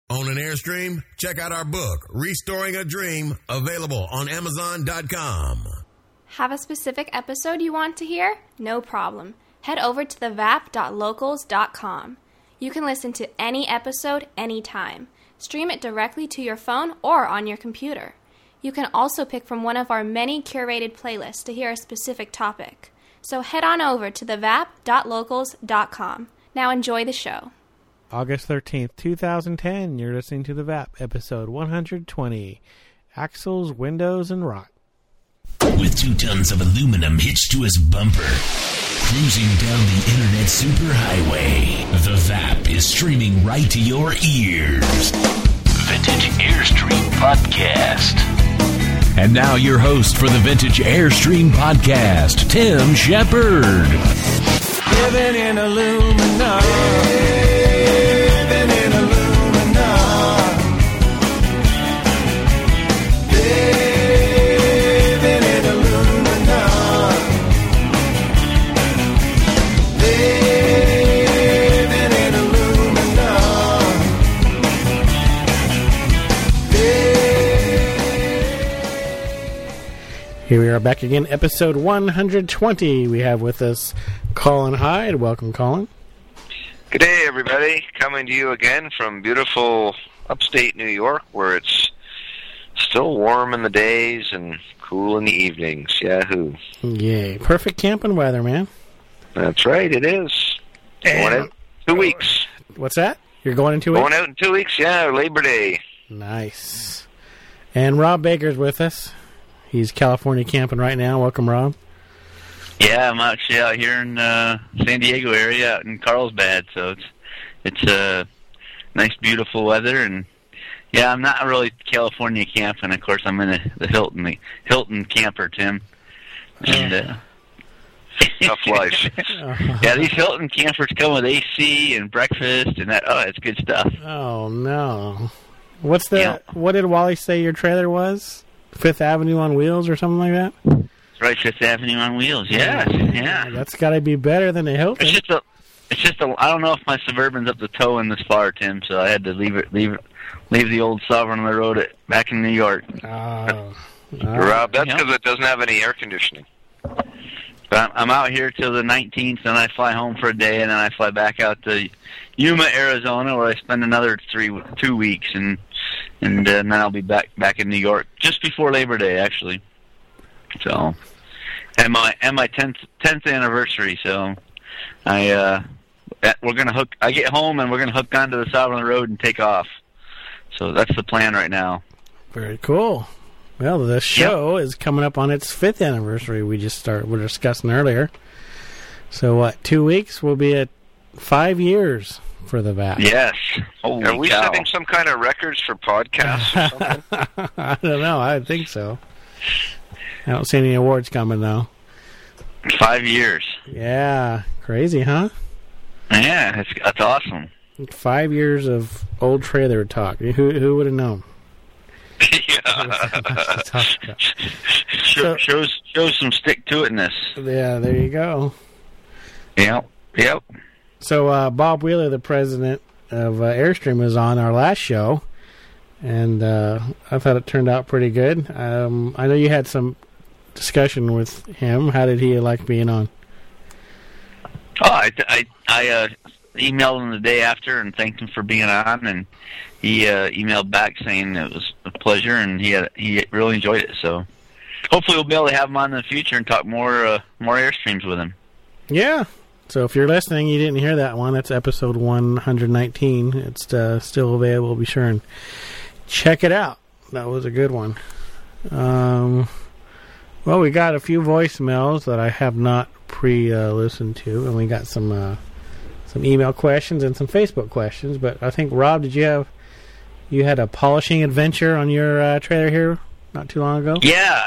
Own an Airstream? Check out our book, Restoring a Dream, available on Amazon.com. Have a specific episode you want to hear? No problem. Head over to thevap.locals.com. You can listen to any episode anytime. Stream it directly to your phone or on your computer. You can also pick from one of our many curated playlists to hear a specific topic. So head on over to thevap.locals.com. Now enjoy the show. August 13th, 2010, you're listening to The VAP, episode 120, Axles, Windows, and Rot. With 2 tons of aluminum hitched to his bumper, cruising down the internet superhighway, The VAP is streaming right to your ears. Vintage Airstream Podcast. And now your host for the Vintage Airstream Podcast, Tim Shepard. Living in aluminum. Living in aluminum. Living in aluminum. Living in aluminum. Here we are back again, episode 120. We have with us Colin Hyde. Welcome, Colin. Good day, everybody. Coming to you again from beautiful upstate New York, where it's still warm in the days and cool in the evenings. Yahoo. Yay. Perfect camping weather, man. That's right, it is. Going out 2 weeks. What's that? You're going in 2 weeks? Going out in 2 weeks, yeah, Labor Day. Nice. And Rob Baker's with us. He's California camping right now. Welcome, Rob. Yeah, I'm actually out here in San Diego area, out in Carlsbad, so it's nice, beautiful weather, and yeah, I'm not really California camping. Of course, I'm in the Hilton camper, Tim. And tough life. Yeah, these Hilton campers come with AC and breakfast, and that. Oh, it's good stuff. Oh no, what did Wally say your trailer was? Fifth Avenue on wheels or something like that? Right, Fifth Avenue on wheels. Yes, yeah. That's got to be better than a Hilton. It's just a. I don't know if my Suburban's up to towing this far, Tim. So I had to leave the old Sovereign on the road back in New York. Oh, Rob, that's because it doesn't have any air conditioning. But I'm out here till the 19th, and I fly home for a day, and then I fly back out to Yuma, Arizona, where I spend another 2 weeks, and then I'll be back in New York just before Labor Day, actually. So, and my 10th anniversary. So, we're gonna hook. I get home and we're gonna hook onto the Sovereign Road and take off. So that's the plan right now. Very cool. Well, the show is coming up on its 5th anniversary. We're discussing earlier. So what? 2 weeks? We'll be at 5 years for the VAP. Yes. Holy Are we cow. setting some kind of records for podcasts or something? I don't know. I think so. I don't see any awards coming, though. 5 years. Yeah. Crazy, huh? Yeah, that's awesome. 5 years of old trailer talk. Who would have known? Shows some stick-to-itness. Yeah, there you go. Yep. So Bob Wheeler, the president of Airstream, was on our last show, and I thought it turned out pretty good. I know you had some discussion with him. How did he like being on? Oh, I emailed him the day after and thanked him for being on, and he emailed back saying it was a pleasure, and he really enjoyed it. So hopefully we'll be able to have him on in the future and talk more Airstreams with him. Yeah. So if you're listening, you didn't hear that one. That's episode 119. It's still available. Be sure and check it out. That was a good one. Well, we got a few voicemails that I have not listened to, and we got some email questions and some Facebook questions. But I think, Rob, you had a polishing adventure on your trailer here not too long ago? Yeah.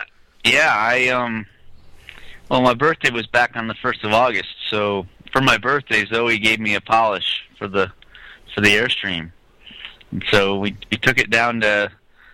Well, my birthday was back on the 1st of August, so for my birthday, Zoe gave me a polish for the Airstream. And so we took it down to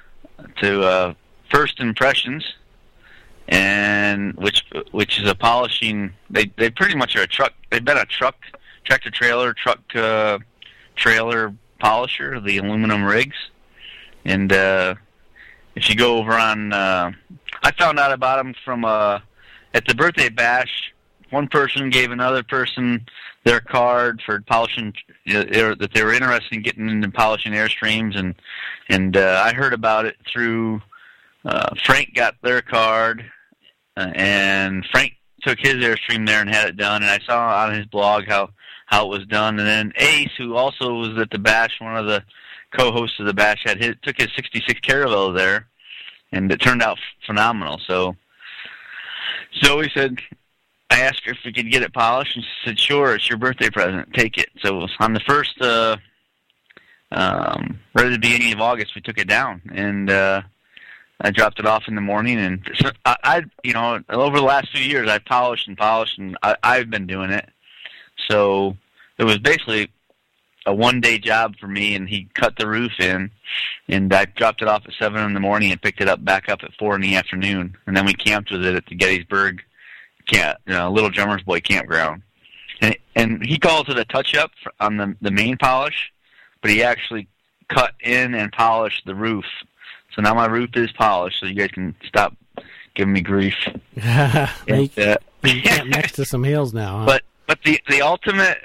First Impressions, and which is a polishing. They pretty much are a truck. They've been a tractor trailer, polisher, the aluminum rigs. And if you go over on, I found out about them from at the birthday bash. One person gave another person their card for polishing, that they were interested in getting into polishing Airstreams, and I heard about it through Frank got their card, and Frank took his Airstream there and had it done, and I saw on his blog how it was done, and then Ace, who also was at the bash, one of the co-hosts of the bash, took his 66 Caravelle there, and it turned out phenomenal. So Zoe said, I asked her if we could get it polished, and she said, sure, it's your birthday present, take it. So on the first, right at the beginning of August, we took it down, and I dropped it off in the morning, and I over the last few years, I've polished, and I've been doing it. So it was basically a one-day job for me, and he cut the roof in, and I dropped it off at 7 in the morning and picked it back up at 4 in the afternoon, and then we camped with it at the Gettysburg Little Drummers Boy campground. And he calls it a touch-up on the main polish, but he actually cut in and polished the roof. So now my roof is polished, so you guys can stop giving me grief. You camp next to some hills now, huh? But the ultimate,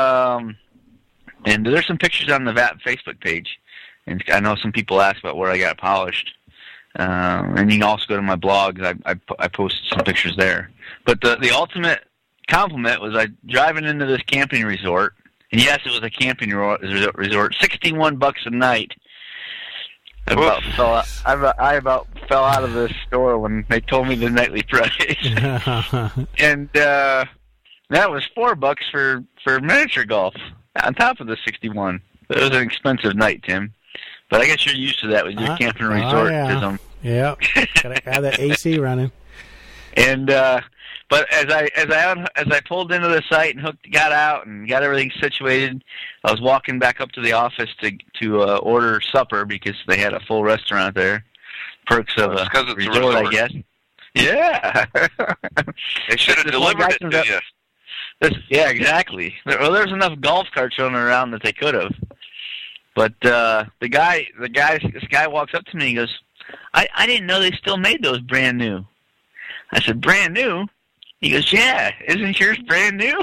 and there's some pictures on the VAP Facebook page, and I know some people ask about where I got it polished. And you can also go to my blog. I posted some pictures there. But the ultimate compliment was I driving into this camping resort, and yes, it was a camping resort, $61 a night. I about fell out of the store when they told me the nightly price, and that was $4 for miniature golf on top of the 61. It was an expensive night, Tim. But I guess you're used to that with your camping resort. Yeah, gotta have that AC running. And but as I pulled into the site and got out and got everything situated, I was walking back up to the office to order supper because they had a full restaurant there. Perks of a resort, I guess. Yeah, they should have delivered it to you. Yeah, exactly. Well, there's enough golf carts running around that they could have. But this guy walks up to me and he goes, I didn't know they still made those brand new. I said, brand new? He goes, yeah, isn't yours brand new?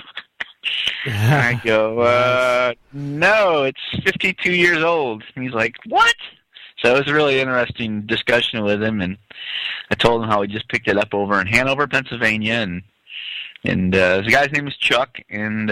I go, no, it's 52 years old. And he's like, what? So it was a really interesting discussion with him, and I told him how he just picked it up over in Hanover, Pennsylvania, and the guy's name is Chuck, and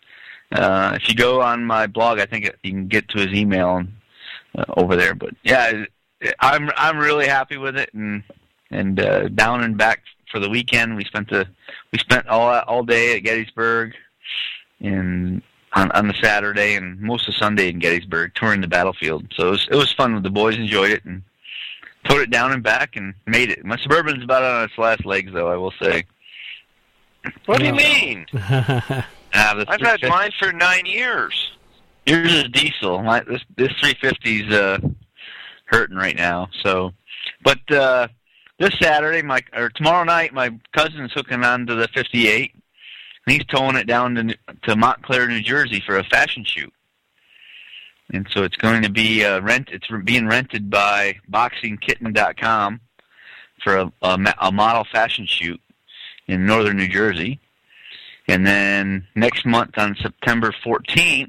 if you go on my blog, I think you can get to his email over there. But yeah, I'm really happy with it, and down and back for the weekend. We spent all day at Gettysburg, and on the Saturday and most of Sunday in Gettysburg, touring the battlefield. So it was fun. The boys enjoyed it and towed it down and back and made it. My Suburban's about on its last legs, though, I will say. What do you mean? I've had mine for 9 years. Yours is diesel. This 350's hurting right now. So, but this Saturday, tomorrow night, my cousin's hooking on to the 58. And he's towing it down to Montclair, New Jersey for a fashion shoot. And so it's going to be It's being rented by BoxingKitten.com for a model fashion shoot in northern New Jersey. And then next month on September 14th,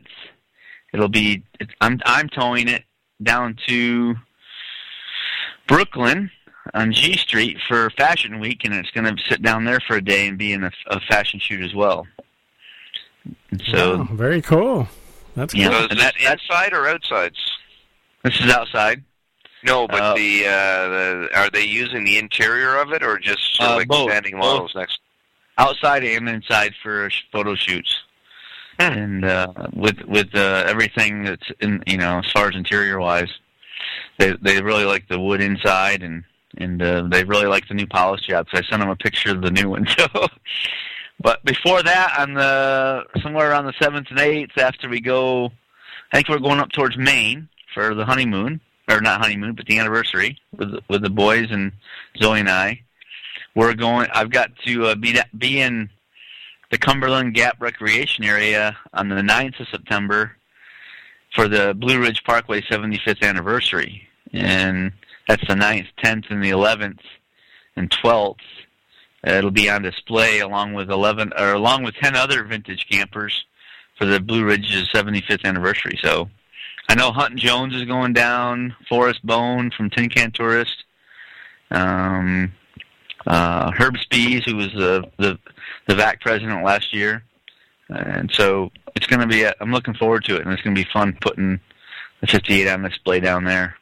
I'm towing it down to Brooklyn on G Street for Fashion Week, and it's going to sit down there for a day and be in a fashion shoot as well. And so very cool. That's cool. So is that inside or outside? This is outside. No, but are they using the interior of it or just sort of like both, standing models next? Outside and inside for photo shoots, and with everything that's in, as far as interior wise, they really like the wood inside, and they really like the new polish job. So I sent them a picture of the new one. So, but before that, somewhere around the 7th and 8th, after we go, I think we're going up towards Maine for the honeymoon, or not honeymoon, but the anniversary with the boys and Zoe and I. I've got to be in the Cumberland Gap Recreation Area on the 9th of September for the Blue Ridge Parkway 75th anniversary, and that's the 9th, 10th, and the 11th and 12th. It'll be on display along with 10 other vintage campers for the Blue Ridge's 75th anniversary. So I know Hunt and Jones is going down, Forrest Bone from Tin Can Tourist, Herb Spees, who was the VAC president last year. And so it's going to be, I'm looking forward to it, and it's going to be fun putting the 58 on display down there.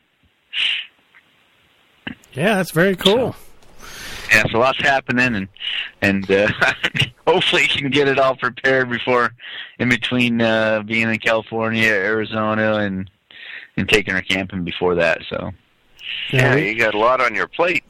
Yeah, that's very cool. Yeah, so lots happening, and hopefully you can get it all prepared before, in between being in California, Arizona, and taking her camping before that. So yeah, you got a lot on your plate.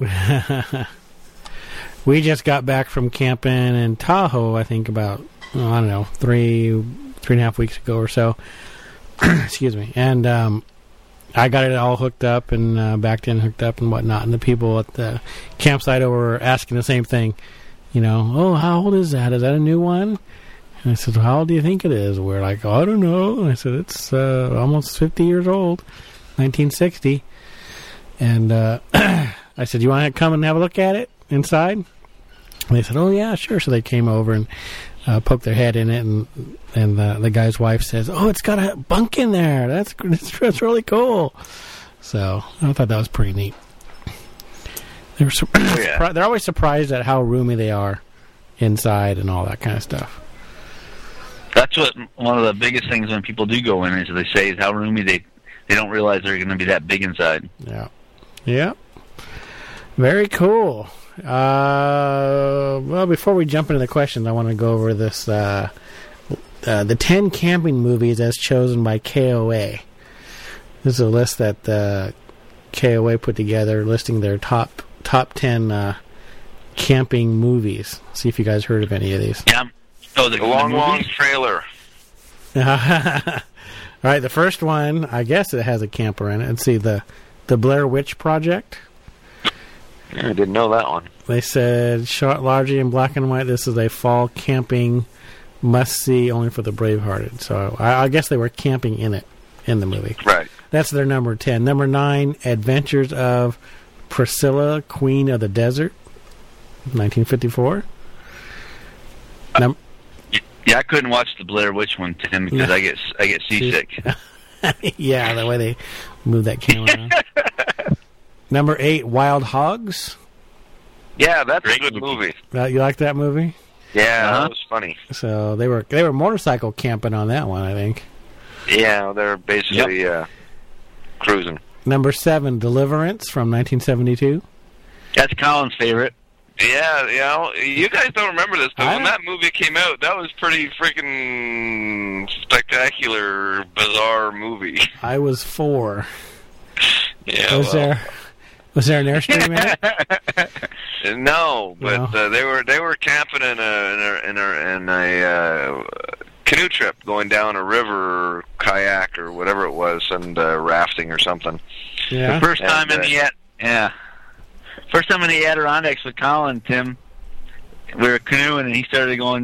We just got back from camping in Tahoe, I think about, I don't know, 3.5 weeks ago or so. Excuse me. And I got it all hooked up and backed in, hooked up and whatnot. And the people at the campsite were asking the same thing. You know, oh, how old is that? Is that a new one? And I said, well, how old do you think it is? We're like, oh, I don't know. And I said, it's almost 50 years old, 1960. And I said, you want to come and have a look at it inside? And they said, oh, yeah, sure. So they came over and poked their head in it, and the guy's wife says, oh, it's got a bunk in there. That's really cool. So I thought that was pretty neat. They're always surprised at how roomy they are inside and all that kind of stuff. That's what one of the biggest things when people do go in is they say is how roomy they don't realize they're going to be that big inside. Yeah. Very cool. Well, before we jump into the questions, I want to go over this the 10 camping movies as chosen by KOA. This is a list that KOA put together, listing their top 10 camping movies. See if you guys heard of any of these. Yeah. Oh, the long trailer. All right, the first one, I guess it has a camper in it. Let's see, the Blair Witch Project. Yeah, I didn't know that one. They said, shot largely in black and white, this is a fall camping must-see only for the brave-hearted. So I guess they were camping in the movie. Right. That's their number 10. Number 9, Adventures of Priscilla, Queen of the Desert, 1954. Yeah, I couldn't watch the Blair Witch one, Tim, because I get seasick. Yeah, the way they move that camera around. Number 8, Wild Hogs. Yeah, that's a good movie. You like that movie? Yeah, that was funny. So they were motorcycle camping on that one, I think. Yeah, they're basically cruising. Number 7, Deliverance from 1972. That's Colin's favorite. Yeah, you guys don't remember this, but when that movie came out, that was pretty freaking spectacular, bizarre movie. I was 4. Yeah, was there an Airstream in it? No, but they were camping in a canoe trip going down a river, or kayak or whatever it was, and rafting or something. Yeah. The first time in the Adirondacks with Colin, Tim, we were canoeing and he started going.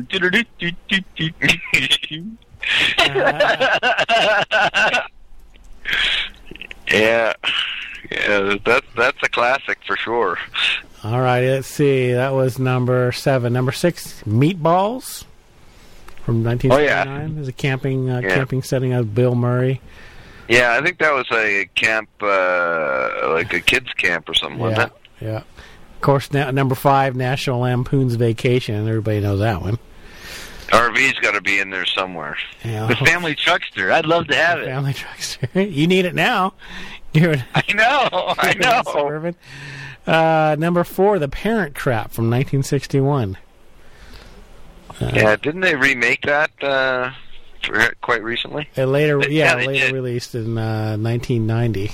Yeah, that's a classic for sure. All right, let's see. That was number 7. Number 6, Meatballs from 1979. There's a camping setting of Bill Murray. Yeah, I think that was a camp, like a kids camp or something, wasn't it? Yeah. Of course, number 5, National Lampoon's Vacation. Everybody knows that one. RV's got to be in there somewhere. Yeah. The Family Truckster. I'd love to have it. Family Truckster. You need it now. I know. Number 4, The Parent Trap from 1961. Didn't they remake that quite recently? It later released in 1990.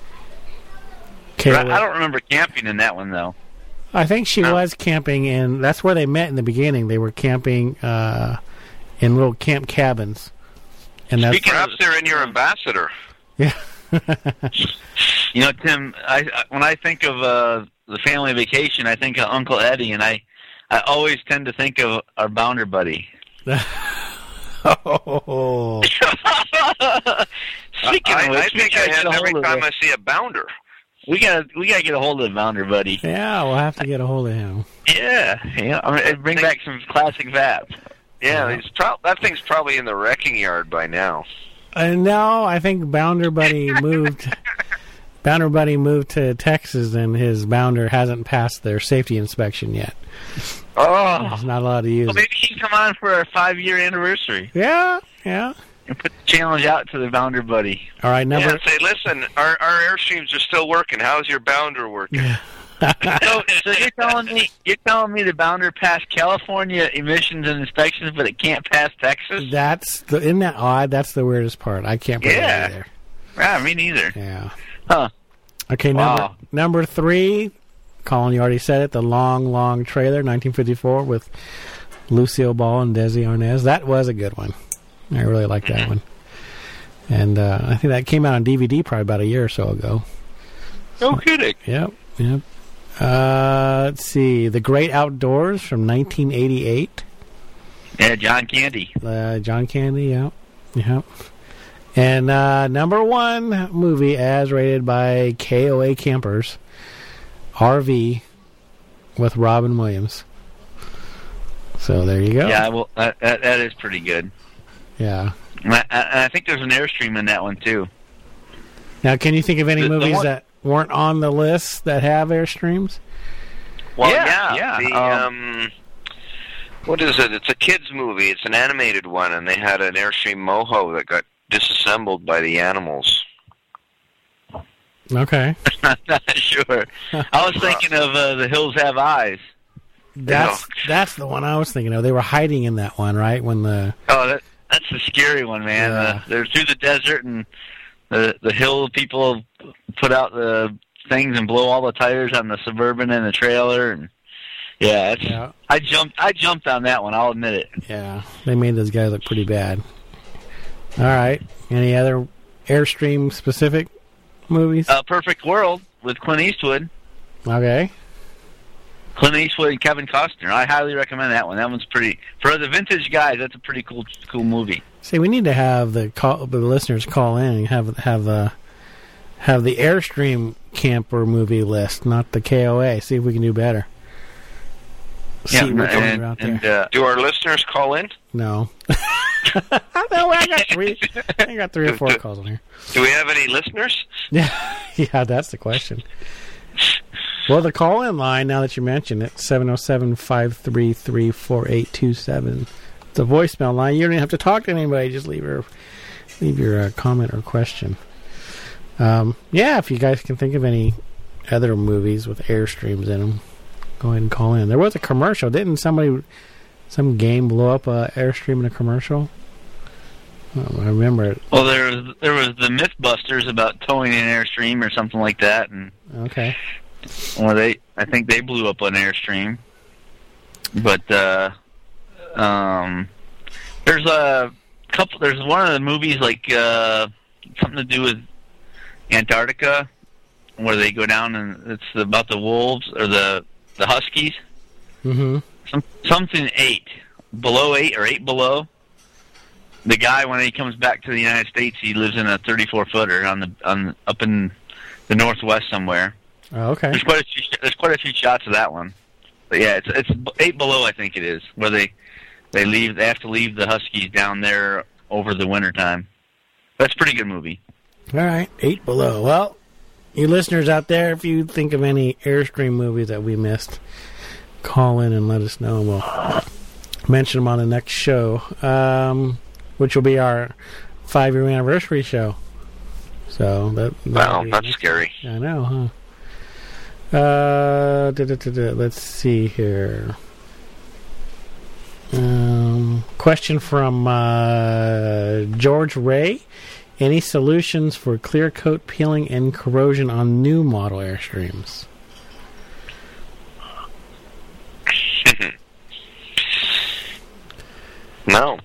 I don't remember camping in that one, though. I think she was camping in... That's where they met in the beginning. They were camping in little camp cabins. And perhaps they're in your ambassador. Yeah. You know, Tim, when I think of the Family Vacation, I think of Uncle Eddie, and I always tend to think of our Bounder buddy. Oh. Speaking of which, I think I have every time I see a bounder. We gotta get a hold of the Bounder, buddy. Yeah, we'll have to get a hold of him. Yeah. I mean, bring back some classic VAP. Yeah, that thing's probably in the wrecking yard by now. No, I think Bounder Buddy moved. Bounder Buddy moved to Texas, and his Bounder hasn't passed their safety inspection yet. Oh, He's not allowed to use well, maybe he can come on for our 5-year anniversary. Yeah. And put the challenge out to the Bounder Buddy. All right, number. Yeah, say, listen, our Airstreams are still working. How's your bounder working? So you're telling me the Bounder passed California emissions and inspections, but it can't pass Texas? Isn't that odd? That's the weirdest part. I can't believe that either. Yeah, me neither. Yeah. Huh. Okay, Wow. number 3. Colin, you already said it. The long trailer, 1954, with Lucille Ball and Desi Arnaz. That was a good one. I really like that one. And I think that came out on DVD probably about a year or so ago. No kidding. Yep. Let's see. The Great Outdoors from 1988. Yeah, John Candy. John Candy, yep. And number 1 movie as rated by KOA Campers, RV, with Robin Williams. So there you go. Yeah, well, that is pretty good. Yeah. And I think there's an Airstream in that one, too. Now, can you think of any The movies one- that weren't on the list that have Airstreams? Well, yeah. What is it? It's a kids movie. It's an animated one, and they had an Airstream Moho that got disassembled by the animals. Okay. I'm not sure. I was thinking of The Hills Have Eyes. That's the one I was thinking of. They were hiding in that one, right? When That's the scary one, man. Yeah. They're through the desert, and the hill people put out the things and blow all the tires on the Suburban and the trailer, and I jumped on that one. I'll admit it. Yeah, they made those guys look pretty bad. All right. Any other Airstream specific movies? Perfect World with Clint Eastwood. Okay. Clint Eastwood and Kevin Costner. I highly recommend that one. That one's pretty, for the vintage guys. That's a pretty cool movie. See, we need to have the listeners call in and have the Airstream camper movie list, not the KOA. See if we can do better. See what's out there. Do our listeners call in? No. No, I got 3. I got 3 or 4 calls on here. Do we have any listeners? Yeah, that's the question. Well, the call-in line, now that you mention it, 707-533-4827. It's a voicemail line. You don't even have to talk to anybody. Just leave your comment or question. If you guys can think of any other movies with Airstreams in them, go ahead and call in. There was a commercial. Didn't some game blow up a Airstream in a commercial? I remember it. Well, there was the Mythbusters about towing an Airstream or something like that, and okay. Well, I think they blew up on Airstream, but there's a couple. There's one of the movies like something to do with Antarctica, where they go down and it's about the wolves or the huskies. Mm-hmm. Something 8 below 8 or 8 below. The guy, when he comes back to the United States, he lives in a 34-footer up in the Northwest somewhere. Oh, okay. There's quite a few shots of that one, but yeah, it's 8 below, I think it is, where they have to leave the huskies down there over the wintertime. That's a pretty good movie. All right, 8 below. Well, you listeners out there, if you think of any Airstream movies that we missed, call in and let us know, and we'll mention them on the next show, which will be our 5-year anniversary show. So that's scary. I know, huh? Let's see here. Question from George Ray. Any solutions for clear coat peeling and corrosion on new model Airstreams? No.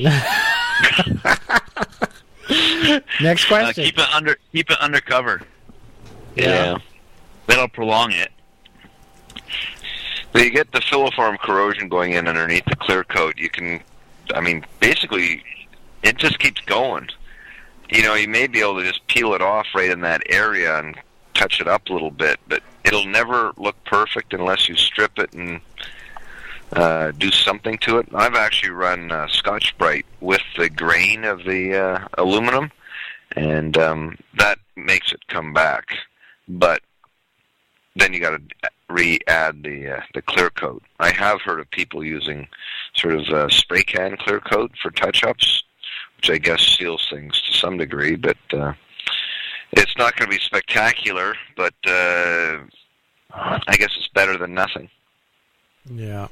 Next question. Keep it undercover. Yeah. That'll prolong it. But you get the filiform corrosion going in underneath the clear coat. You can, basically, it just keeps going. you may be able to just peel it off right in that area and touch it up a little bit, but it'll never look perfect unless you strip it and do something to it. I've actually run Scotch-Brite with the grain of the aluminum, and that makes it come back. But then you got to re-add the clear coat. I have heard of people using sort of spray can clear coat for touch-ups, which I guess seals things to some degree, but it's not going to be spectacular, but I guess it's better than nothing. Yeah.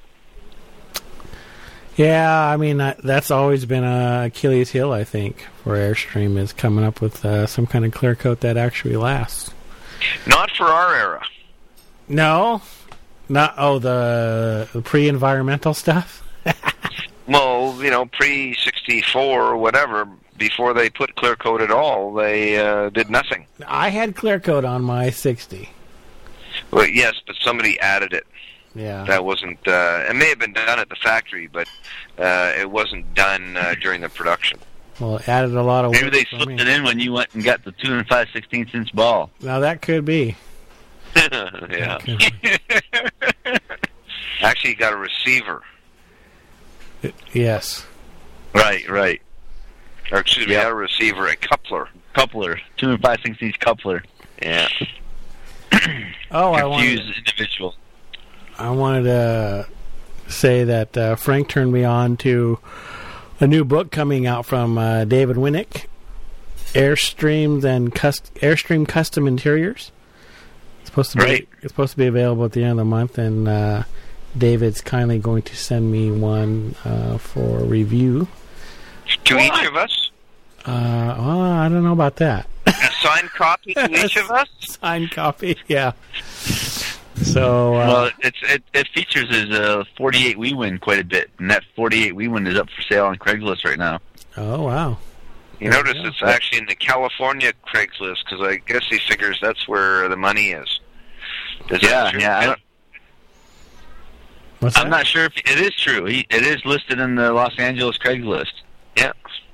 Yeah, I mean, that's always been a Achilles heel, I think, for Airstream, is coming up with some kind of clear coat that actually lasts. Not for our era. No? Not, the pre-environmental stuff? Well, pre-64 or whatever, before they put clear coat at all, they did nothing. I had clear coat on my 60. Well, yes, but somebody added it. Yeah. That wasn't, it may have been done at the factory, but it wasn't done during the production. Well, it added a lot of work. Maybe they slipped it in when you went and got the 2 5/16 inch ball. Now, that could be. Yeah. Actually, you got a receiver. Yes. Right. Or, excuse me, not a receiver, a coupler. 2 5/16 coupler. Yeah. Confused individual. I wanted to say that Frank turned me on to a new book coming out from David Winnick, Airstream Custom Interiors. It's supposed to be available at the end of the month, and David's kindly going to send me one for review. To each of us? I don't know about that. A signed copy to each of us? Signed copy, yeah. So well, it features his 48 Wewin quite a bit, and that 48 Wewin is up for sale on Craigslist right now. Oh wow! You notice it's actually in the California Craigslist, because I guess he figures that's where the money is. Yeah. What's that? I'm not sure if it is true. It is listed in the Los Angeles Craigslist. Yeah.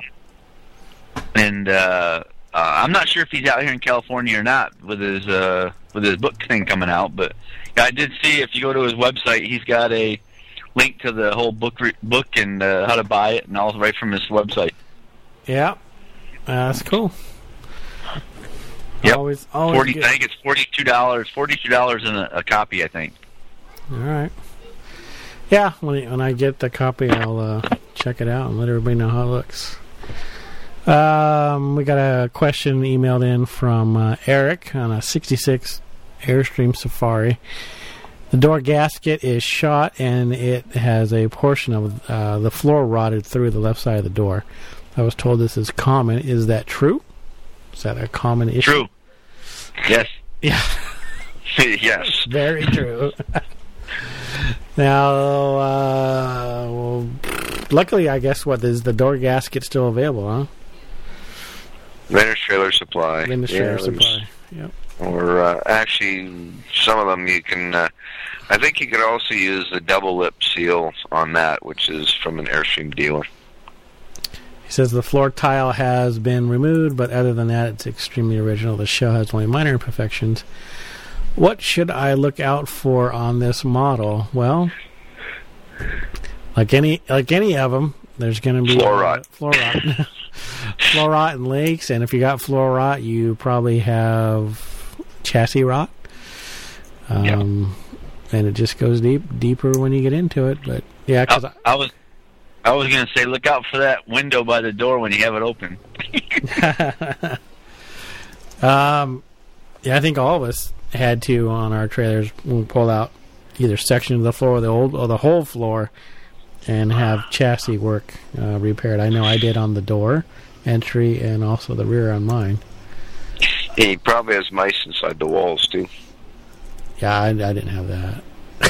And I'm not sure if he's out here in California or not with his book thing coming out, but I did see, if you go to his website, he's got a link to the whole book and how to buy it, and all right from his website. Yeah, that's cool. Yep. Always I think it's $42 in a copy, I think. All right. Yeah, when I get the copy, I'll check it out and let everybody know how it looks. We got a question emailed in from Eric on a 66 Airstream Safari. The door gasket is shot, and it has a portion of the floor rotted through the left side of the door. I was told this is common. Is that true? Is that a common issue? True. Yes. Yeah. Yes. Very true. Now, well, luckily, I guess, is the door gasket still available, huh? Vintage Trailer Supply. Vintage Trailer Supply. Yep. Or actually, some of them you can. I think you could also use the double lip seal on that, which is from an Airstream dealer. He says the floor tile has been removed, but other than that, it's extremely original. The shell has only minor imperfections. What should I look out for on this model? Well, like any of them, there's going to be floor rot. Floor rot and leaks, and if you got floor rot, you probably have chassis rot. And it just goes deeper when you get into it. But yeah, because I was going to say, look out for that window by the door when you have it open. Yeah, I think all of us had to on our trailers. We'll pull out either section of the floor or the whole floor and have chassis work repaired. I know I did on the door entry and also the rear on mine. He probably has mice inside the walls too. Yeah, I didn't have that.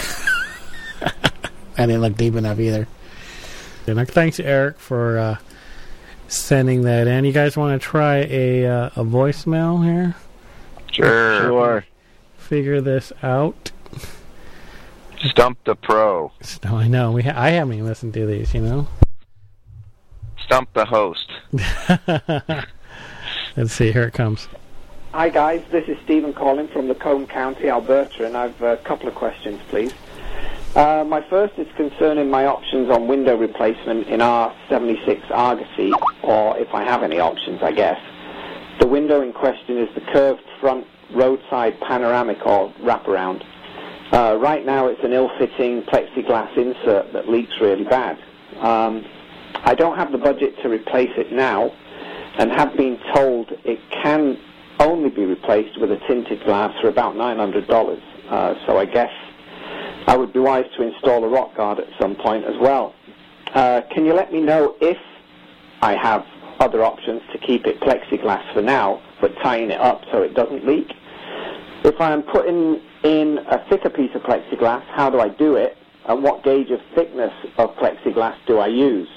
I didn't look deep enough either. And thanks, Eric, for sending that in. You guys want to try a voicemail here? Sure. Figure this out. Stump the Pro. No, I know. I haven't even listened to these, you know. Stump the Host. Let's see. Here it comes. Hi guys, this is Stephen calling from Lacombe County, Alberta, and I've a couple of questions, please. My first is concerning my options on window replacement in R76 Argosy, or if I have any options, I guess. The window in question is the curved front roadside panoramic or wraparound. Right now it's an ill-fitting plexiglass insert that leaks really bad. I don't have the budget to replace it now, and have been told it can only be replaced with a tinted glass for about $900. So I guess I would be wise to install a rock guard at some point as well. Can you let me know if I have other options to keep it plexiglass for now, but tying it up so it doesn't leak? If I am putting in a thicker piece of plexiglass, how do I do it? And what gauge of thickness of plexiglass do I use?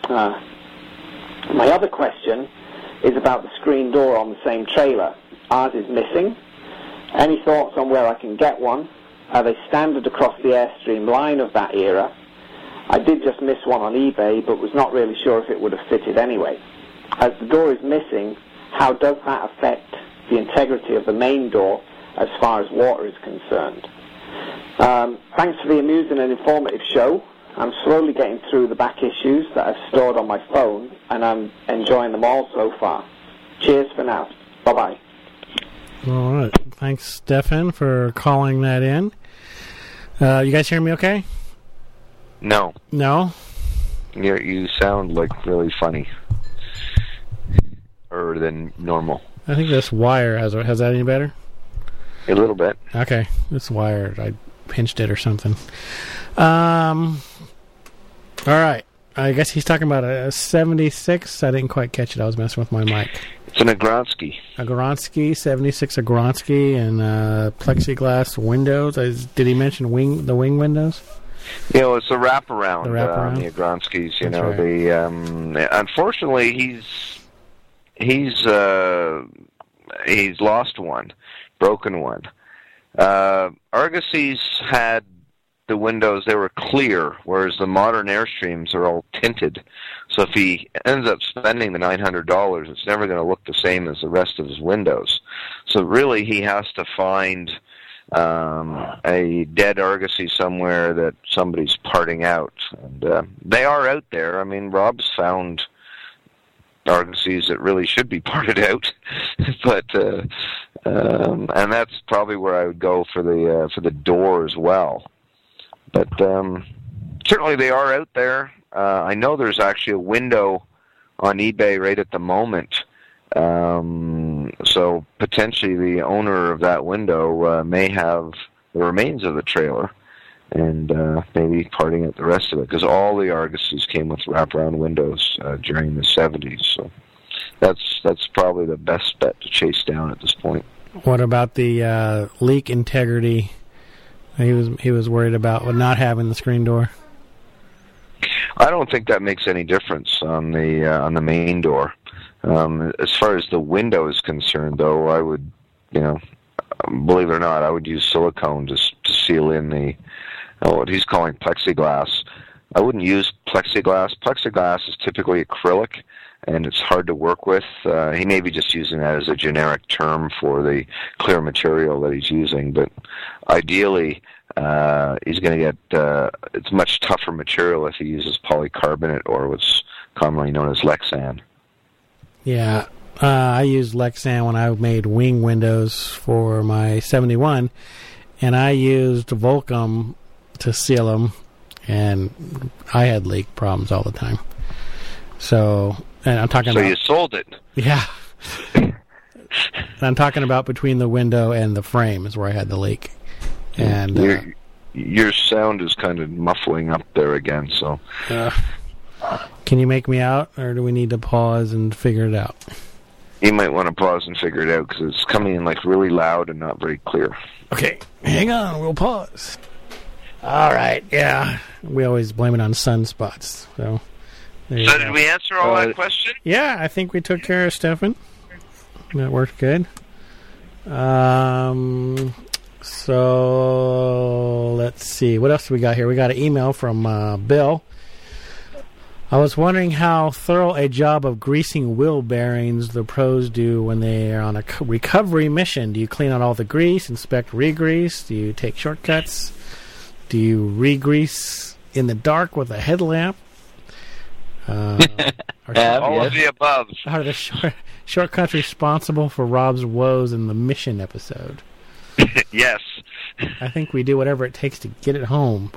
My other question is about the screen door on the same trailer. Ours is missing. Any thoughts on where I can get one? Are they standard across the Airstream line of that era? I did just miss one on eBay, but was not really sure if it would have fitted anyway. As the door is missing, how does that affect the integrity of the main door as far as water is concerned? Thanks for the amusing and informative show. I'm slowly getting through the back issues that I've stored on my phone, and I'm enjoying them all so far. Cheers for now. Bye-bye. All right. Thanks, Stefan, for calling that in. You guys hear me okay? No. No? You sound like really funny. Or than normal. I think this wire has that any better? A little bit. Okay. This wire, I pinched it or something. All right. I guess he's talking about a 76. I didn't quite catch it. I was messing with my mic. It's an Agronsky. Agronsky, 76 Agronsky, and plexiglass windows. Did he mention the wing windows? You know, it's a wraparound. The wraparound? The Agronskys. You That's know, right. Unfortunately, he's lost one, broken one. Argosys had the windows, they were clear, whereas the modern Airstreams are all tinted. So if he ends up spending the $900, it's never going to look the same as the rest of his windows. So really he has to find a dead Argosy somewhere that somebody's parting out. And they are out there. I mean, Rob's found Argosys that really should be parted out. But and that's probably where I would go for the door as well. But certainly they are out there. I know there's actually a window on eBay right at the moment. So potentially the owner of that window may have the remains of the trailer and maybe parting out the rest of it, because all the Argosys came with wraparound windows during the 70s. So that's probably the best bet to chase down at this point. What about the leak integrity? He was worried about not having the screen door. I don't think that makes any difference on the main door. As far as the window is concerned, though, I would, believe it or not, I would use silicone to seal in what he's calling plexiglass. I wouldn't use plexiglass. Plexiglass is typically acrylic, and it's hard to work with. He may be just using that as a generic term for the clear material that he's using, but ideally he's going to get it's much tougher material if he uses polycarbonate or what's commonly known as Lexan. Yeah, I used Lexan when I made wing windows for my 71, and I used Volcom to seal them, and I had leak problems all the time. So, and I'm talking about... So you sold it. Yeah. I'm talking about between the window and the frame is where I had the leak. And your sound is kind of muffling up there again, so... Can you make me out, or do we need to pause and figure it out? You might want to pause and figure it out, because it's coming in like really loud and not very clear. Okay, hang on, we'll pause. All right, yeah. We always blame it on sunspots. So did we answer all that question? Yeah, I think we took care of Stefan. That worked good. So let's see. What else do we got here? We got an email from Bill. I was wondering how thorough a job of greasing wheel bearings the pros do when they are on a recovery mission. Do you clean out all the grease, inspect re-grease? Do you take shortcuts? Do you re-grease in the dark with a headlamp? All of the above. Are the shortcuts responsible for Rob's woes in the mission episode? Yes. I think we do whatever it takes to get it home.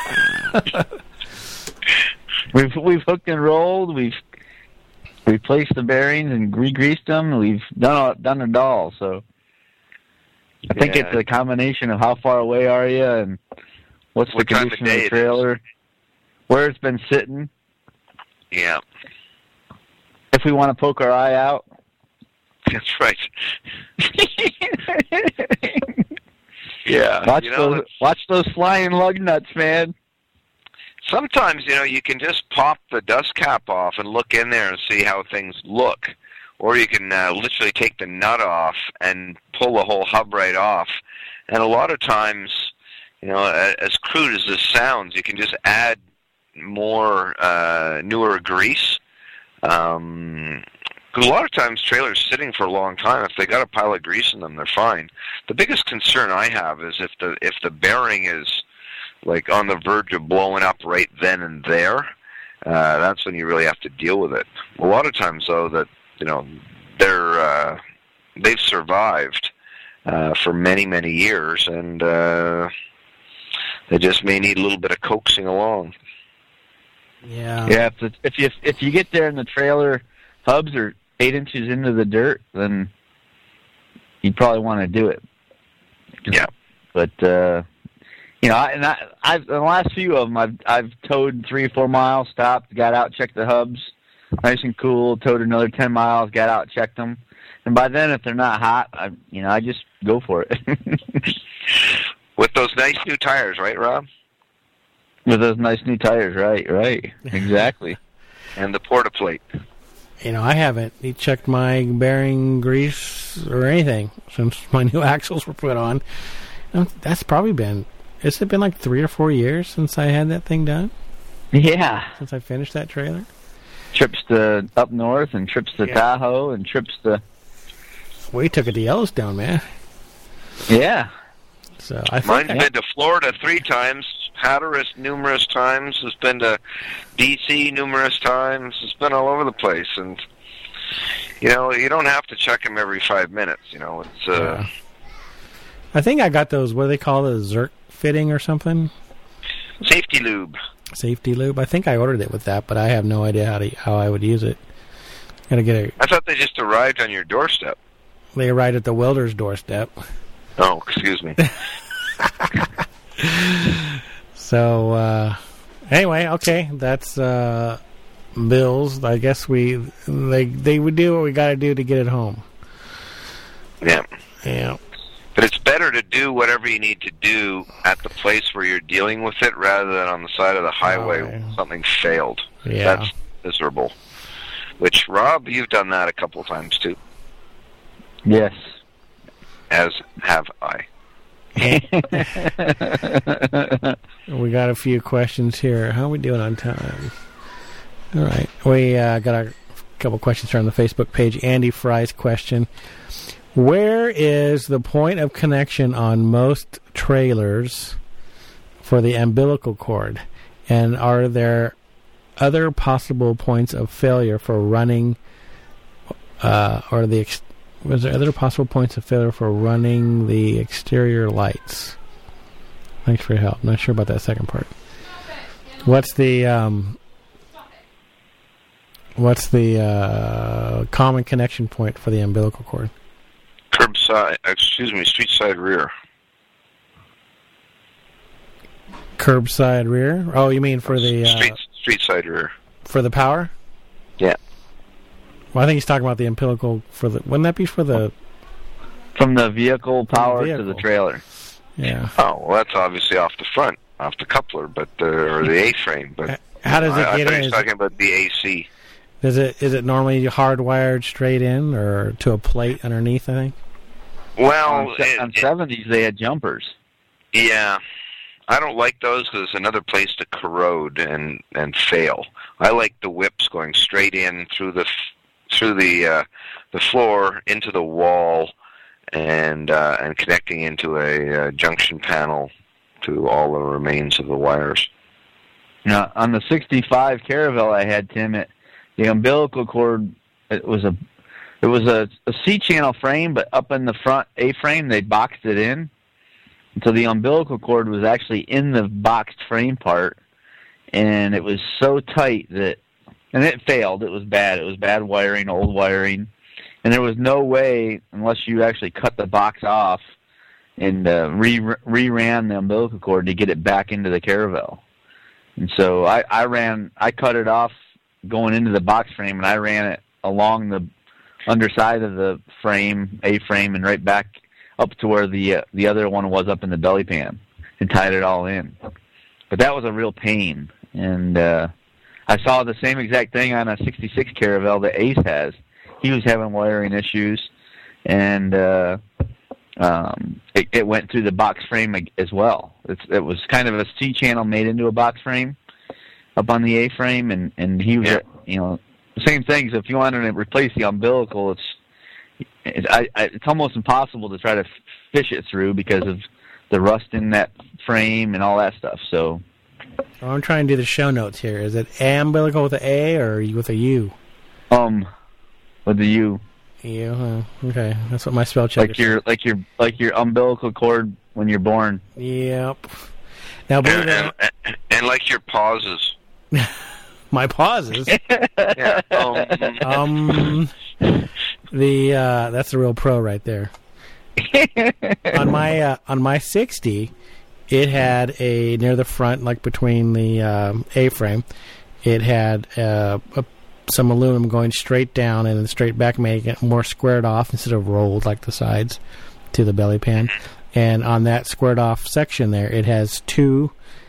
We've hooked and rolled. We've replaced the bearings and re-greased them. We've done it all. So I think it's a combination of how far away are you and what's the condition of the trailer, where it's been sitting. Yeah. If we want to poke our eye out. That's right. Yeah. Watch those flying lug nuts, man. Sometimes, you can just pop the dust cap off and look in there and see how things look. Or you can literally take the nut off and pull the whole hub right off. And a lot of times, as crude as this sounds, you can just add more newer grease. Because a lot of times trailers sitting for a long time, if they got a pile of grease in them, they're fine. The biggest concern I have is if the bearing is like on the verge of blowing up right then and there, that's when you really have to deal with it. A lot of times, though, that they've survived for many, many years, and they just may need a little bit of coaxing along. Yeah. Yeah. If you get there and the trailer hubs are 8 inches into the dirt, then you'd probably want to do it. Yeah. But I've the last few of them, I've towed 3 or 4 miles, stopped, got out, checked the hubs, nice and cool. Towed another 10 miles, got out, checked them, and by then, if they're not hot, I just go for it. With those nice new tires, right, Rob? With those nice new tires, right, exactly. And the Porta-Plate. I haven't checked my bearing grease or anything since my new axles were put on. That's probably been. Has it been like 3 or 4 years since I had that thing done? Yeah. Since I finished that trailer? Trips to up north and trips to Tahoe and trips to... We took it to Yellowstone, man. Yeah. So Mine's been to Florida 3 times, Hatteras numerous times, it's been to D.C. numerous times, it's been all over the place. And, you don't have to check them every 5 minutes, it's... I think I got those, what do they call it, Zerk fitting or something? Safety lube. Safety lube. I think I ordered it with that, but I have no idea how I would use it. Gotta get I thought they just arrived on your doorstep. They arrived at the welder's doorstep. Oh, excuse me. So, anyway, okay, that's Bill's. I guess they would do what we got to do to get it home. Yeah. Yeah. But it's better to do whatever you need to do at the place where you're dealing with it rather than on the side of the highway when something failed. Yeah. That's miserable. Which, Rob, you've done that a couple of times, too. Yes. As have I. We got a few questions here. How are we doing on time? All right. We got a couple questions here on the Facebook page. Andy Fry's question. Where is the point of connection on most trailers for the umbilical cord? And are there other possible points of failure for running was there other possible points of failure for running the exterior lights? Thanks for your help. Not sure about that second part. What's the common connection point for the umbilical cord? Street side rear. Curbside rear? Oh, you mean for the... street side rear. For the power? Yeah. Well, I think he's talking about the umbilical for the... Wouldn't that be for the... From the vehicle power to the trailer. Yeah. Oh, well, that's obviously off the front, off the coupler, or the A-frame. But how does it get in? He's talking about the AC. Is it normally hardwired straight in or to a plate underneath, I think? Well, on 70s they had jumpers. Yeah. I don't like those because it's another place to corrode and fail. I like the whips going straight in through the floor into the wall and connecting into a junction panel to all the remains of the wires. Now, on the 65 Caravelle I had, Tim, the umbilical cord, it was a C-channel frame, but up in the front A-frame, they boxed it in. So the umbilical cord was actually in the boxed frame part, and it was so tight and it failed. It was bad. It was bad wiring, old wiring, and there was no way, unless you actually cut the box off and re-ran the umbilical cord to get it back into the Caravelle. And so I cut it off going into the box frame, and I ran it along the underside of the frame, A-frame, and right back up to where the other one was up in the belly pan, and tied it all in. But that was a real pain. And I saw the same exact thing on a 66 Caravelle that Ace has. He was having wiring issues, and it went through the box frame as well. It was kind of a C-channel made into a box frame up on the A-frame, and he was, the same thing. So if you wanted to replace the umbilical, it's almost impossible to try to fish it through because of the rust in that frame and all that stuff. So I'm trying to do the show notes here. Is it umbilical with an A or with a U? With the U. U. Okay, that's what my spell check is. Like your umbilical cord when you're born. Yep. Now, and like your pauses. My pauses. Yeah. That's a real pro right there. on my 60, it had near the front, like between the A-frame, it had some aluminum going straight down and then straight back, making it more squared off instead of rolled like the sides to the belly pan. And on that squared off section there, it has two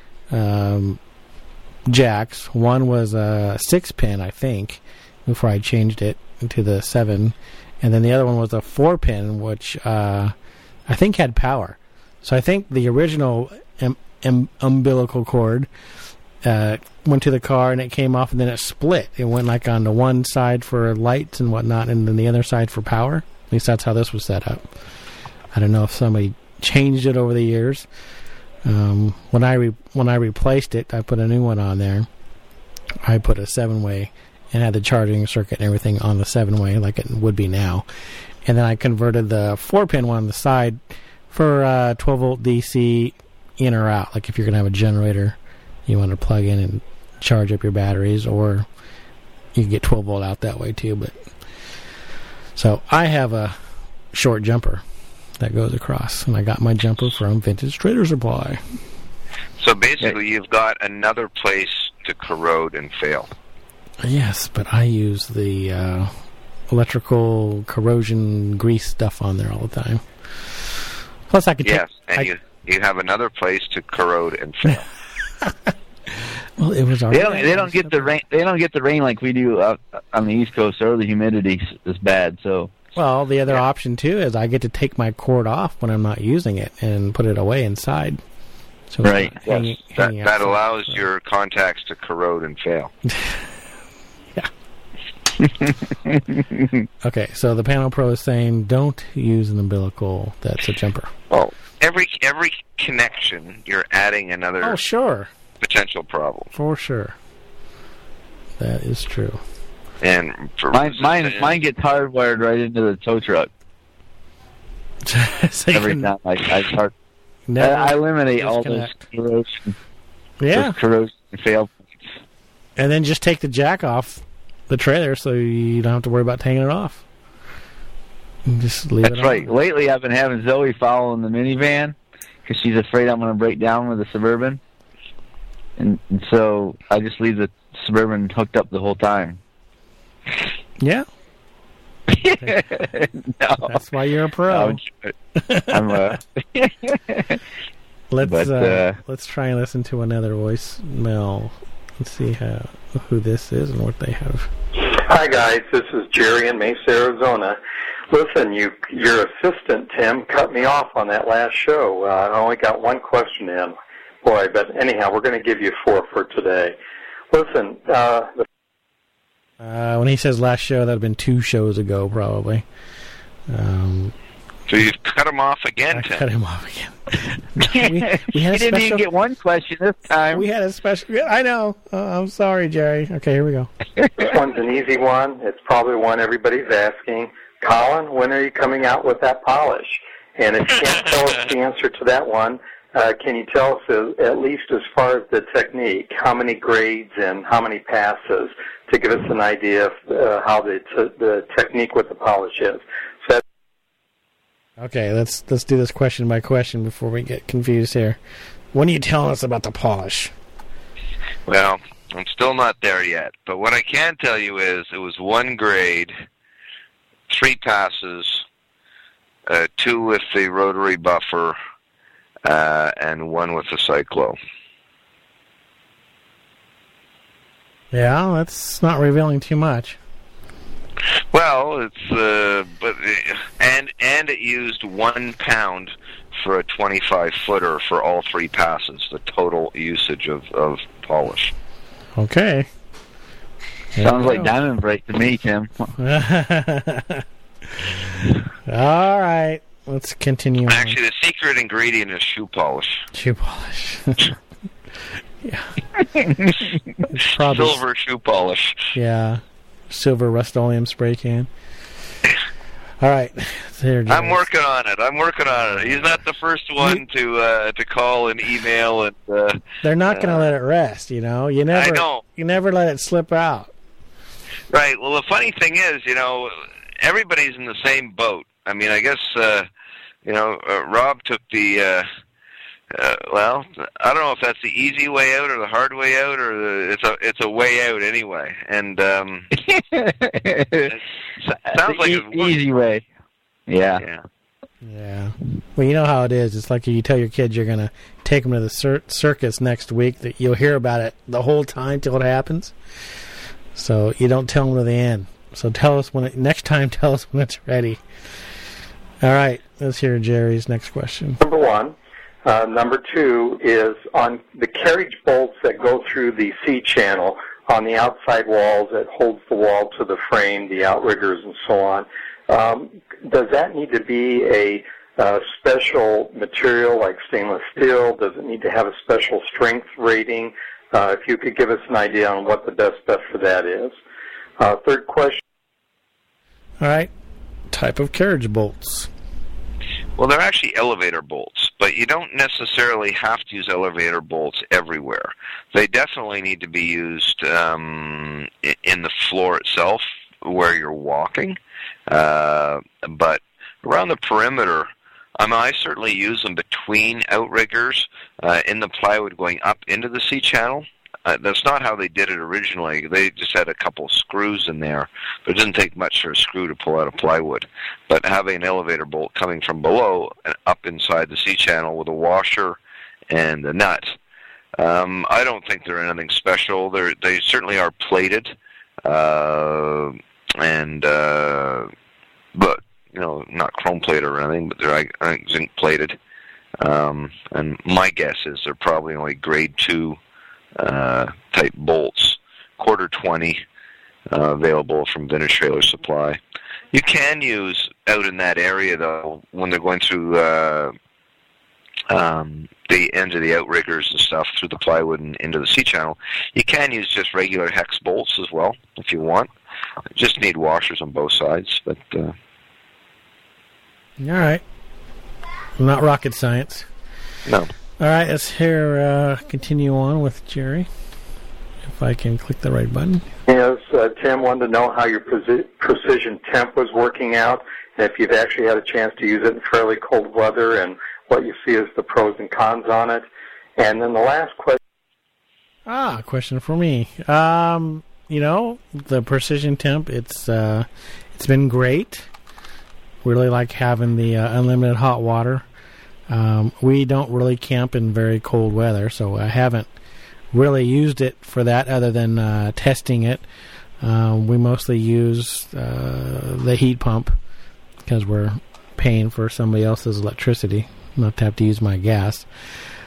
jacks. One was a 6-pin, I think, before I changed it to the 7, and then the other one was a 4-pin, which I think had power. So I think the original umbilical cord went to the car and it came off, and then it split. It went like on the one side for lights and whatnot, and then the other side for power. At least that's how this was set up. I don't know if somebody changed it over the years. When I replaced it, I put a new one on there. I put a 7-way and had the charging circuit and everything on the 7-way like it would be now. And then I converted the 4-pin one on the side for 12-volt DC in or out. Like if you're going to have a generator, you want to plug in and charge up your batteries, or you can get 12-volt out that way too. But so I have a short jumper that goes across, and I got my jumper from Vintage Trader Supply. So basically, you've got another place to corrode and fail. Yes, but I use the electrical corrosion grease stuff on there all the time. Plus, I could you have another place to corrode and fail. Well, it was already. They don't get the rain. They don't get the rain like we do on the East Coast, or the humidity is bad. So. Well, the other option, too, is I get to take my cord off when I'm not using it and put it away inside. So right. Hanging that allows your contacts to corrode and fail. Yeah. Okay, so the Panel Pro is saying don't use an umbilical that's a jumper. Oh, every connection, you're adding another potential problem. For sure. That is true. And for mine gets hardwired right into the tow truck. So every time I eliminate all those corrosion. Yeah. Those corrosion fail points. And then just take the jack off the trailer so you don't have to worry about taking it off. And just leave it on. That's right. Lately I've been having Zoe following the minivan because she's afraid I'm going to break down with the Suburban. And so I just leave the Suburban hooked up the whole time. Yeah. No. That's why you're a pro. I'm Let's try and listen to another voicemail. Let's see who this is and what they have. Hi guys, this is Jerry in Mesa, Arizona. Listen, your assistant Tim cut me off on that last show. I only got one question in. boy, but anyhow, we're going to give you 4 for today. Listen, when he says last show, that would have been 2 shows ago, probably. So you've cut him off again, I Tim. cut him off again. we had He didn't even get one question this time. We had a special... I know. I'm sorry, Jerry. Okay, here we go. this one's an easy one. It's probably one everybody's asking. Colin, when are you coming out with that polish? And if you can't tell us the answer to that one, can you tell us, at least as far as the technique, how many grades and how many passes to give us an idea of how the technique with the polish is? So Okay, let's do this question by question before we get confused here. When are you telling us about the polish? Well, I'm still not there yet. But what I can tell you is it was 1 grade, 3 passes, 2 with the rotary buffer, and 1 with the cyclo. Yeah, that's not revealing too much. Well, it's and it used 1 pound for a 25-footer for all 3 passes. The total usage of polish. Okay. Sounds like diamond break to me, Tim. All right, let's continue. Actually, the secret ingredient is shoe polish. Shoe polish. Yeah. It's probably Silver shoe polish. Yeah. Silver Rust-Oleum spray can. All right. There, I'm working on it. He's not the first one to call and email and. They're not going to let it rest. You know. You never let it slip out. Right. Well, the funny thing is, everybody's in the same boat. I mean, I guess Rob took the. Well, I don't know if that's the easy way out or the hard way out, or it's a way out anyway. And it sounds like the easy way. Yeah. Yeah. Well, you know how it is. It's like if you tell your kids you're going to take them to the circus next week, that you'll hear about it the whole time till it happens. So you don't tell them to the end. So next time, tell us when it's ready. All right. Let's hear Jerry's next question. Number 1. Number 2 is on the carriage bolts that go through the C-channel on the outside walls that holds the wall to the frame, the outriggers, and so on. Does that need to be a special material like stainless steel? Does it need to have a special strength rating? If you could give us an idea on what the best bet for that is. Third question. All right. Type of carriage bolts. Well, they're actually elevator bolts, but you don't necessarily have to use elevator bolts everywhere. They definitely need to be used in the floor itself where you're walking, but around the perimeter, I certainly use them between outriggers in the plywood going up into the C-channel. That's not how they did it originally. They just had a couple screws in there, but it doesn't take much for a screw to pull out a plywood. But having an elevator bolt coming from below and up inside the C-channel with a washer and a nut, I don't think they're anything special. They certainly are plated, but not chrome plated or anything, but they're I think zinc plated. And my guess is they're probably only grade 2 type bolts, quarter 20, available from Vintage Trailer Supply. You can use out in that area though when they're going through the ends of the outriggers and stuff through the plywood and into the C-channel. You can use just regular hex bolts as well if you want. Just need washers on both sides, but. All right. Not rocket science. No. All right, let's continue on with Jerry. If I can click the right button. Yes, Tim wanted to know how your precision temp was working out, and if you've actually had a chance to use it in fairly cold weather, and what you see as the pros and cons on it. And then the last question. Question for me. The precision temp, it's been great. Really like having the unlimited hot water. We don't really camp in very cold weather, so I haven't really used it for that other than testing it. We mostly use the heat pump because we're paying for somebody else's electricity, not to have to use my gas.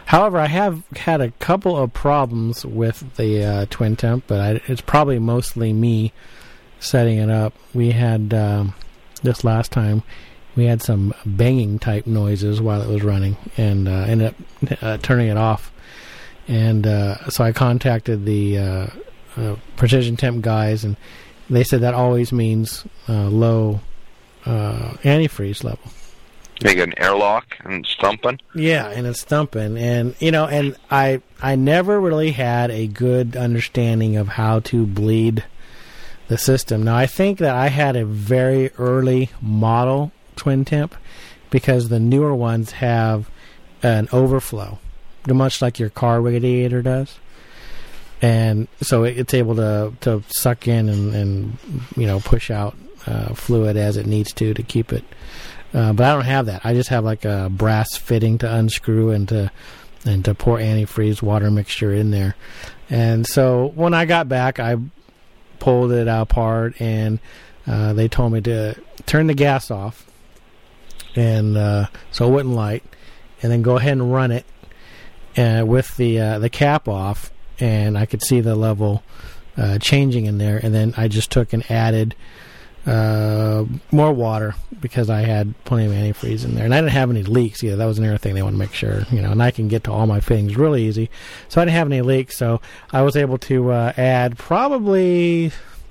However, I have had a couple of problems with the twin temp, but it's probably mostly me setting it up. We had this last time, we had some banging type noises while it was running, and ended up turning it off. And so I contacted the Precision Temp guys, and they said that always means low antifreeze level. They got an airlock and it's thumping? Yeah, and it's thumping. And, and I never really had a good understanding of how to bleed the system. Now, I think that I had a very early model twin temp because the newer ones have an overflow, much like your car radiator does. And so it's able to suck in and push out fluid as it needs to keep it. But I don't have that. I just have like a brass fitting to unscrew and to pour antifreeze water mixture in there. And so when I got back, I pulled it apart, and they told me to turn the gas off, and so it wouldn't light, and then go ahead and run it with the cap off, and I could see the level changing in there. And then I just took and added more water because I had plenty of antifreeze in there, and I didn't have any leaks either. That was another thing they want to make sure, and I can get to all my fittings really easy, so I didn't have any leaks. So I was able to add probably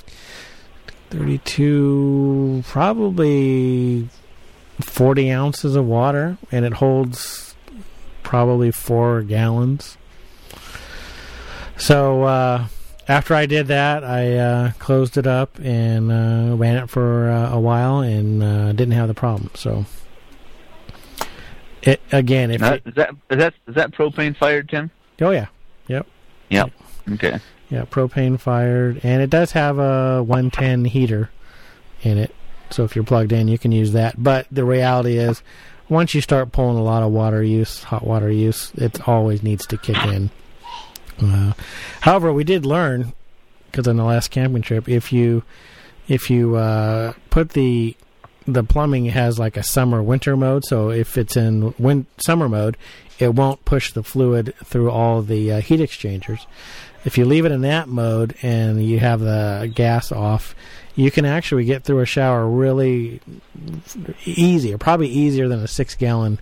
32, probably 40 ounces of water, and it holds probably 4 gallons. So after I did that, I closed it up and ran it for a while, and didn't have the problem. So, is that propane fired, Tim? Oh yeah, yep. Okay. Yeah, propane fired, and it does have a 110 heater in it. So if you're plugged in, you can use that. But the reality is, once you start pulling a lot of water use, hot water use, it always needs to kick in. However, we did learn, because on the last camping trip, if you put the plumbing has like a summer-winter mode, so if it's in summer mode, it won't push the fluid through all the heat exchangers. If you leave it in that mode and you have the gas off, you can actually get through a shower really easy, or probably easier than a 6-gallon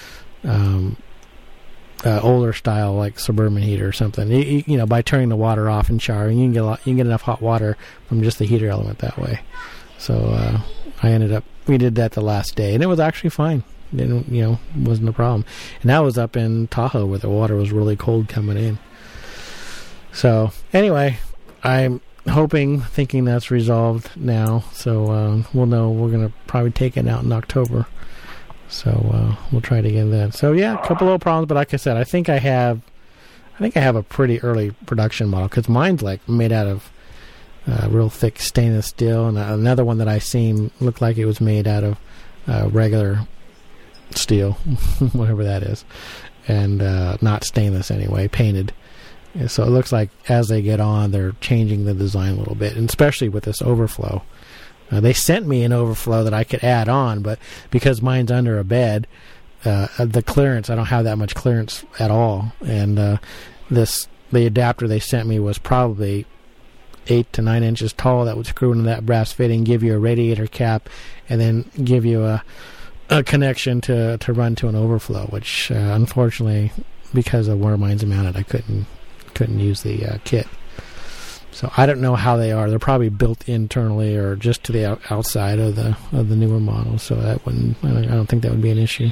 older style like Suburban heater or something. By turning the water off and showering, you can get enough hot water from just the heater element that way. So we did that the last day, and it was actually fine. It wasn't a problem. And that was up in Tahoe where the water was really cold coming in. So anyway, I'm thinking that's resolved now. So we'll know. We're gonna probably take it out in October. So we'll try to get that. So yeah, a couple little problems, but like I said, I think I have a pretty early production model, because mine's like made out of real thick stainless steel, and another one that I seen looked like it was made out of regular steel, whatever that is, and not stainless anyway, painted. And so it looks like as they get on, they're changing the design a little bit, and especially with this overflow. They sent me an overflow that I could add on, but because mine's under a bed, the clearance, I don't have that much clearance at all. And the adapter they sent me was probably 8 to 9 inches tall that would screw into that brass fitting, give you a radiator cap, and then give you a connection to run to an overflow, which unfortunately, because of where mine's mounted, I couldn't use the kit. So I don't know how they are. They're probably built internally or just to the outside of the newer model. So I don't think that would be an issue.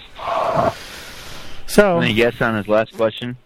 So any guess on his last question?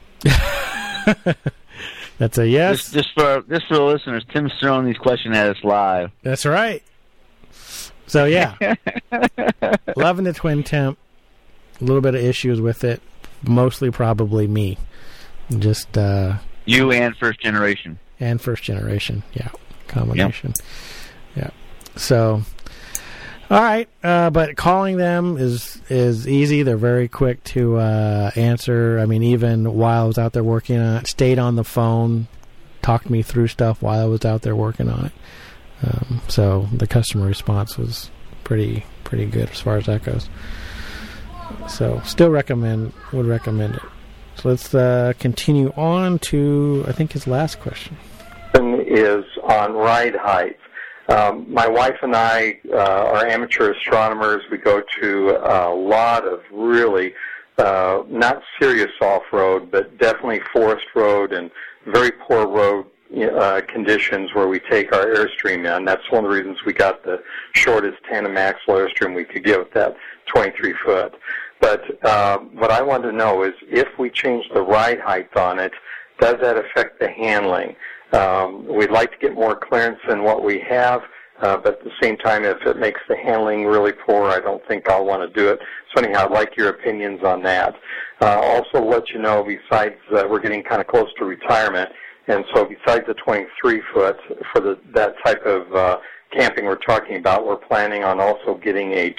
That's a yes. Just for the listeners, Tim's throwing these questions at us live. That's right. So yeah, loving the twin temp. A little bit of issues with it. Mostly probably me. Just you and first generation. And first generation, yeah, combination. Yep. Yeah. So, all right, but calling them is easy. They're very quick to answer. I mean, even while I was out there working on it, stayed on the phone, talked me through stuff while I was out there working on it. So the customer response was pretty good as far as that goes. So, still would recommend it. So let's continue on to, I think, his last question. Is on ride height. My wife and I are amateur astronomers. We go to a lot of really not serious off-road, but definitely forest road and very poor road conditions where we take our Airstream in. That's one of the reasons we got the shortest tandem axle Airstream we could get with that 23-foot. But what I want to know is if we change the ride height on it, does that affect the handling? We'd like to get more clearance than what we have, but at the same time, if it makes the handling really poor, I don't think I'll want to do it. So anyhow, I'd like your opinions on that. Also let you know, besides, we're getting kind of close to retirement, and so besides the 23-foot for that type of camping we're talking about, we're planning on also getting a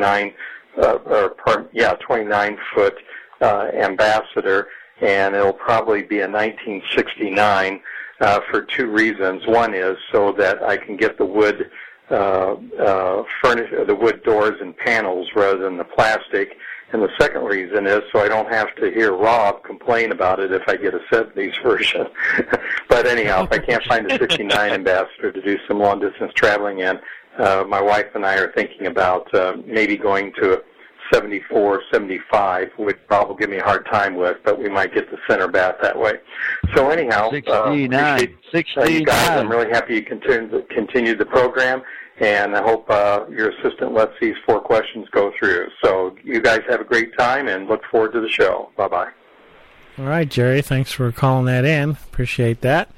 29-foot Ambassador, and it'll probably be a 1969 for two reasons. One is so that I can get the wood the wood doors and panels rather than the plastic, and the second reason is so I don't have to hear Rob complain about it if I get a 70s version. But anyhow, if I can't find a 69 Ambassador to do some long-distance traveling in, my wife and I are thinking about maybe going to a 74, 75, which Rob will give me a hard time with, but we might get the center bath that way. So anyhow, 69. You guys, I'm really happy you continued the program, and I hope your assistant lets these 4 questions go through. So you guys have a great time, and look forward to the show. Bye-bye. All right, Jerry, thanks for calling that in. Appreciate that.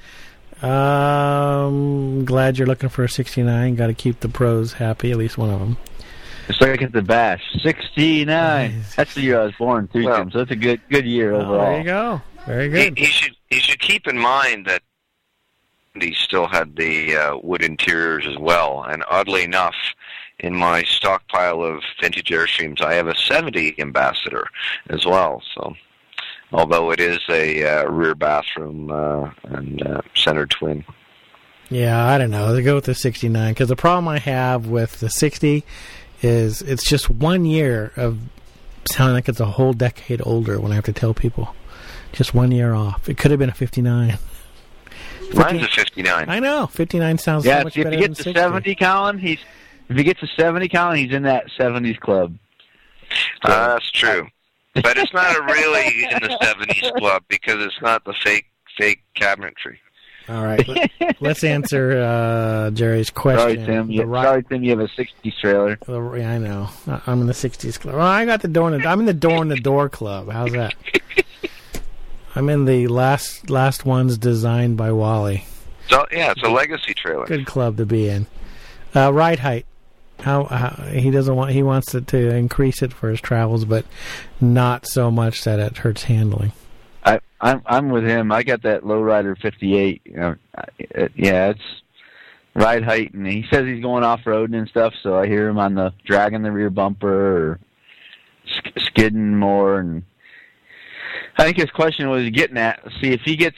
Glad you're looking for a 69. Got to keep the pros happy, at least one of them. It's like at the Bash, 69. That's the year I was born, too, Tim. So it's a good year overall. There you go. Very good. He should keep in mind that he still had the wood interiors as well. And oddly enough, in my stockpile of vintage Airstreams, I have a 70 Ambassador as well. So, although it is a rear bathroom and center twin. Yeah, I don't know. They go with the 69 because the problem I have with the 60 is it's just 1 year of sounding like it's a whole decade older when I have to tell people. Just 1 year off. It could have been a 59. Mine's a 59. I know. 59 sounds so much better than 60. If he gets to 70, Colin, he's in that 70s club. That's true. But it's not really in the 70s club because it's not the fake cabinetry. All right. Let's answer Jerry's question. Sorry, Tim. You have a 60s trailer. Yeah, I know. I'm in the 60s club. Well, I'm in the door in the door club. How's that? I'm in the last ones designed by Wally. So yeah, it's a legacy trailer. Good club to be in. Ride height. How he wants it to increase it for his travels, but not so much that it hurts handling. I'm with him. I got that Lowrider 58. It's ride height, and he says he's going off-roading and stuff, so I hear him on the dragging the rear bumper or skidding more. And I think his question was getting at, see if he gets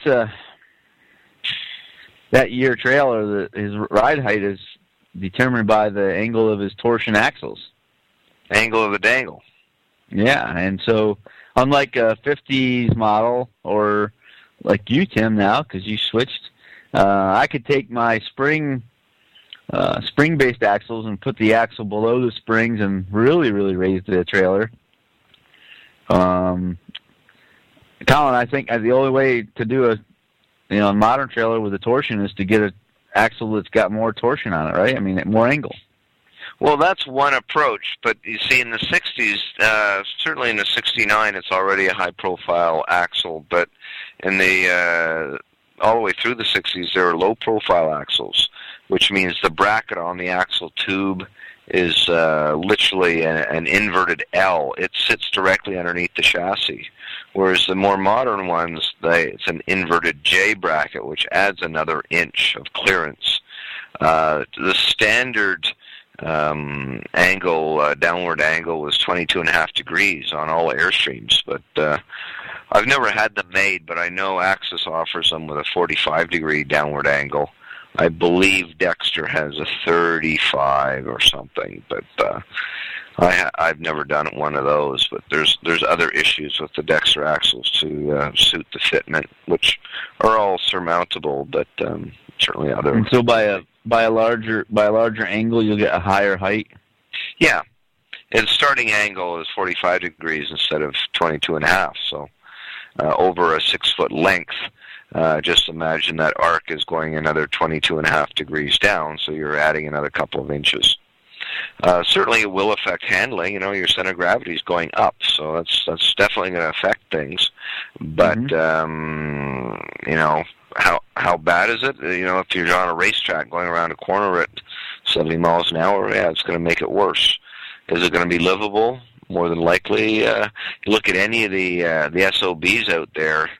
that year trailer, his ride height is determined by the angle of his torsion axles. Angle of the dangle. Yeah, and so unlike a 50s model or like you, Tim, now, because you switched, I could take my spring-based axles and put the axle below the springs and really, really raise the trailer. Colin, I think the only way to do a modern trailer with a torsion is to get an axle that's got more torsion on it, right? I mean, more angle. Well, that's one approach, but you see in the 60s, certainly in the 69, it's already a high-profile axle, but in the all the way through the 60s, there are low-profile axles, which means the bracket on the axle tube is literally an inverted L. It sits directly underneath the chassis, whereas the more modern ones, it's an inverted J bracket, which adds another inch of clearance. The standard downward angle was 22.5 degrees on all Airstreams, but I've never had them made, but I know Axis offers them with a 45-degree downward angle. I believe Dexter has a 35 or something, but I've never done one of those, but there's other issues with the Dexter axles to suit the fitment, which are all surmountable, but certainly other. And so by a larger angle, you'll get a higher height. Yeah, and starting angle is 45 degrees instead of 22.5. So over a 6-foot length, just imagine that arc is going another 22.5 degrees down. So you're adding another couple of inches. Certainly, it will affect handling. Your center of gravity is going up, so that's definitely going to affect things. But how bad is it? If you're on a racetrack going around a corner at 70 miles an hour, yeah, it's going to make it worse. Is it going to be livable? More than likely. Look at any of the SOBs out there.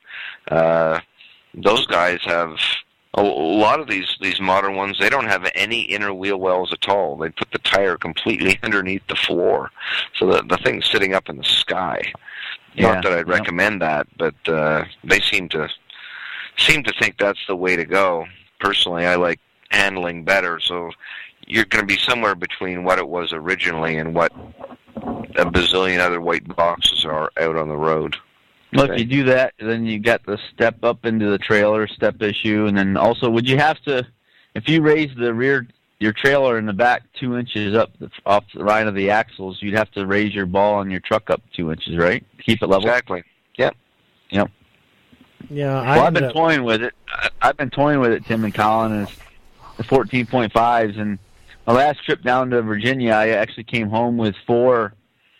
Those guys have. A lot of these modern ones, they don't have any inner wheel wells at all. They put the tire completely underneath the floor, so the thing's sitting up in the sky. Not that I'd recommend that, but they seem to think that's the way to go. Personally, I like handling better, so you're going to be somewhere between what it was originally and what a bazillion other white boxes are out on the road. Well, if you do that, then you got the step up into the trailer step issue, and then also, would you have to, if you raise your trailer in the back 2 inches up off the line of the axles, you'd have to raise your ball on your truck up 2 inches, right? To keep it level. Exactly. Yep. Yeah. Well, I've been toying with it. I've been toying with it, Tim and Colin, and the 14.5s. And my last trip down to Virginia, I actually came home with 4,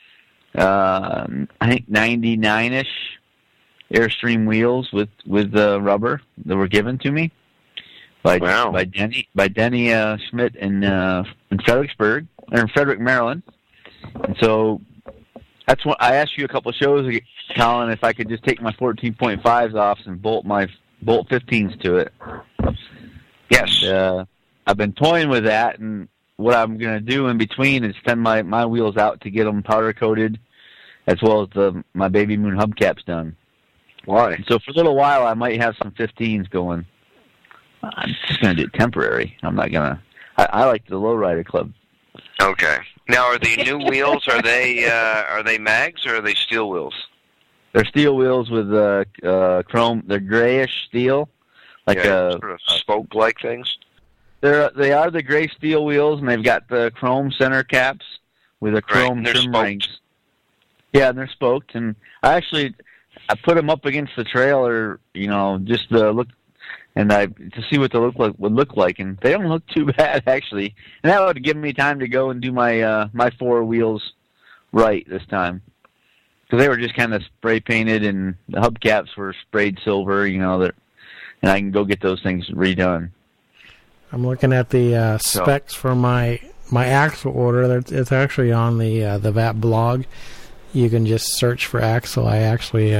I think 99-ish. Airstream wheels with rubber that were given to me by Denny Schmidt in Fredericksburg or in Frederick, Maryland. And so that's what I asked you a couple of shows ago, Colin, if I could just take my 14.5s off and bolt 15s to it. Yes. I've been toying with that, and what I'm going to do in between is send my wheels out to get them powder coated, as well as my Baby Moon hubcaps done. Why? So for a little while, I might have some 15s going. I'm just going to do it temporary. I'm not going to. I like the Lowrider Club. Okay. Now, are the new wheels? Are they mags or are they steel wheels? They're steel wheels with chrome. They're grayish steel, like sort of spoke-like things. They are the gray steel wheels, and they've got the chrome center caps with a chrome trim rings. Yeah, and they're spoked, and I put them up against the trailer, just to look, and to see what they would look like, and they don't look too bad actually. And that would give me time to go and do my 4 wheels right this time, because they were just kind of spray painted, and the hubcaps were sprayed silver, and I can go get those things redone. I'm looking at the specs for my axle order. It's actually on the VAP blog. You can just search for axle. I actually,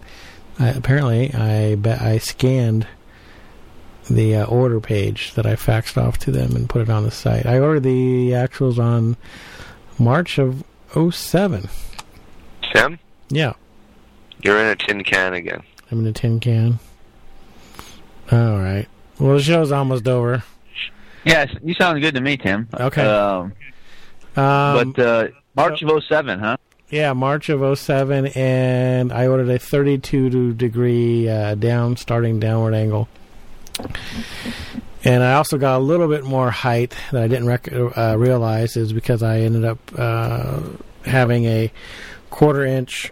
I scanned the order page that I faxed off to them and put it on the site. I ordered the axles on March of 2007. Tim? Yeah. You're in a tin can again. I'm in a tin can. All right. Well, the show's almost over. Yeah, you sound good to me, Tim. Okay. March of 2007, huh? Yeah, March of 2007, and I ordered a 32-degree starting downward angle. And I also got a little bit more height that I didn't realize, is because I ended up having a 1/4-inch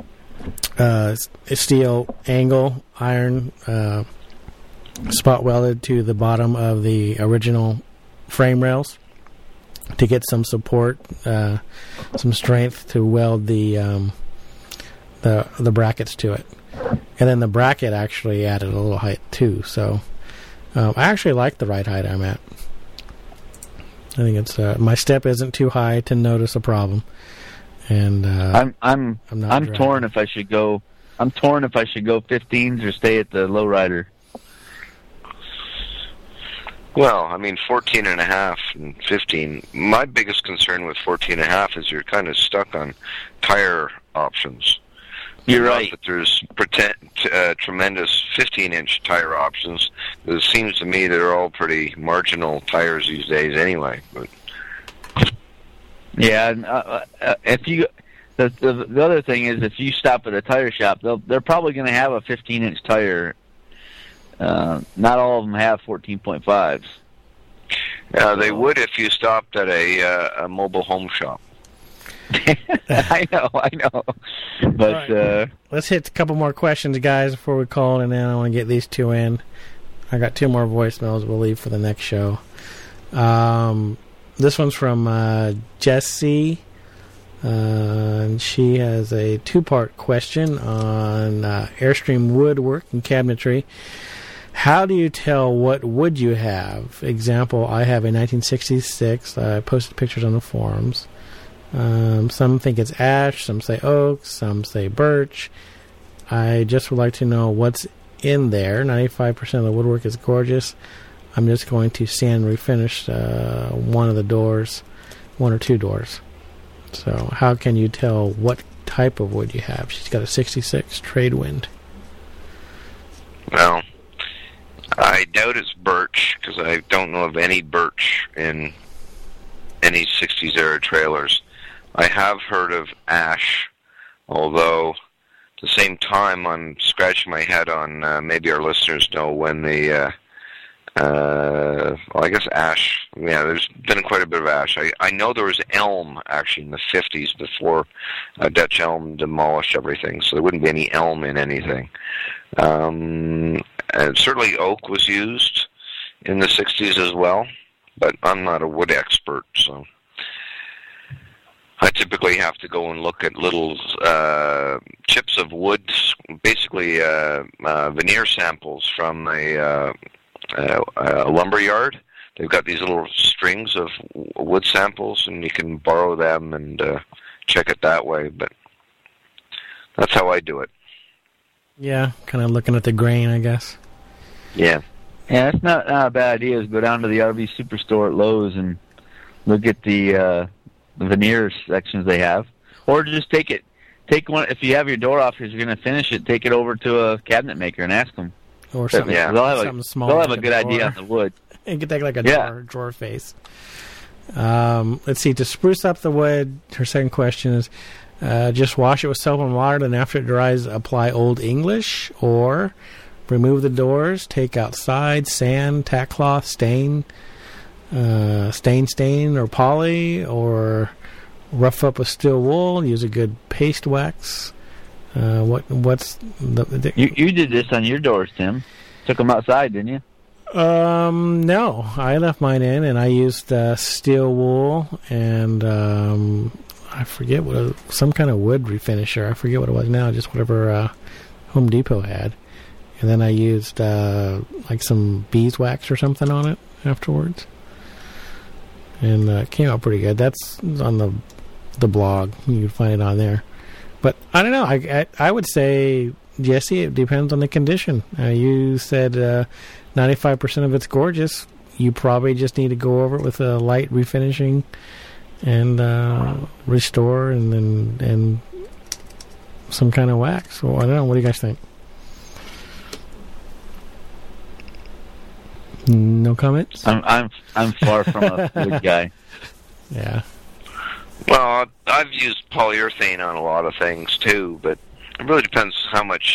steel angle iron spot welded to the bottom of the original frame rails to get some support, some strength to weld the brackets to it. And then the bracket actually added a little height too. So I actually like the right height I'm at. I think it's my step isn't too high to notice a problem. And I'm torn if I should go. I'm torn if I should go 15s or stay at the lowrider. Well, 14.5 and 15. My biggest concern with 14.5 is you're kind of stuck on tire options. You're right. That there's tremendous 15-inch tire options. It seems to me they're all pretty marginal tires these days anyway. But Yeah, and if you the other thing is if you stop at a tire shop, they're probably going to have a 15-inch tire. Not all of them have 14.5s. They would if you stopped at a mobile home shop. I know. But right. Let's hit a couple more questions, guys, before we call it, and then I want to get these two in. I got two more voicemails we'll leave for the next show. This one's from Jessie, and she has a two-part question on Airstream woodwork and cabinetry. How do you tell what wood you have? Example, I have a 1966. I posted pictures on the forums. Some think it's ash, some say oak, some say birch. I just would like to know what's in there. 95% of the woodwork is gorgeous. I'm just going to sand refinish one of the doors, one or two doors. So how can you tell what type of wood you have? She's got a 66 Tradewind. Well, I doubt it's birch, because I don't know of any birch in any 60s era trailers. I have heard of ash, although at the same time I'm scratching my head on maybe our listeners know when the well, I guess ash, yeah, there's been quite a bit of ash. I know there was elm actually in the 50s before Dutch elm demolished everything, so there wouldn't be any elm in anything. And certainly oak was used in the 60s as well, but I'm not a wood expert, so I typically have to go and look at little chips of wood, basically veneer samples from a lumber yard. They've got these little strings of wood samples, and you can borrow them and check it that way, but that's how I do it. Yeah, kind of looking at the grain, I guess. Yeah. Yeah, that's not a bad idea. Is go down to the RV Superstore at Lowe's and look at the veneer sections they have, or just take one. If you have your door off because you're going to finish it, take it over to a cabinet maker and ask them. Or something, yeah. Something small. They'll have a good idea on the wood. And get that like a drawer face. Let's see. To spruce up the wood, her second question is, just wash it with soap and water, and after it dries, apply Old English, or remove the doors, take out sides, sand, tack cloth, stain, or poly, or rough up with steel wool, use a good paste wax. What's the you did this on your doors, Tim? Took them outside, didn't you? No, I left mine in, and I used steel wool and I forget what some kind of wood refinisher. I forget what it was now, just whatever Home Depot had. And then I used like some beeswax or something on it afterwards, and it came out pretty good. That's on the blog. You can find it on there. But I don't know. I would say, Jesse, it depends on the condition. You said 95% of it's gorgeous. You probably just need to go over it with a light refinishing and restore and some kind of wax. Well, I don't know. What do you guys think? No comments? I'm far from a wood guy. Yeah. Well, I've used polyurethane on a lot of things too, but it really depends how much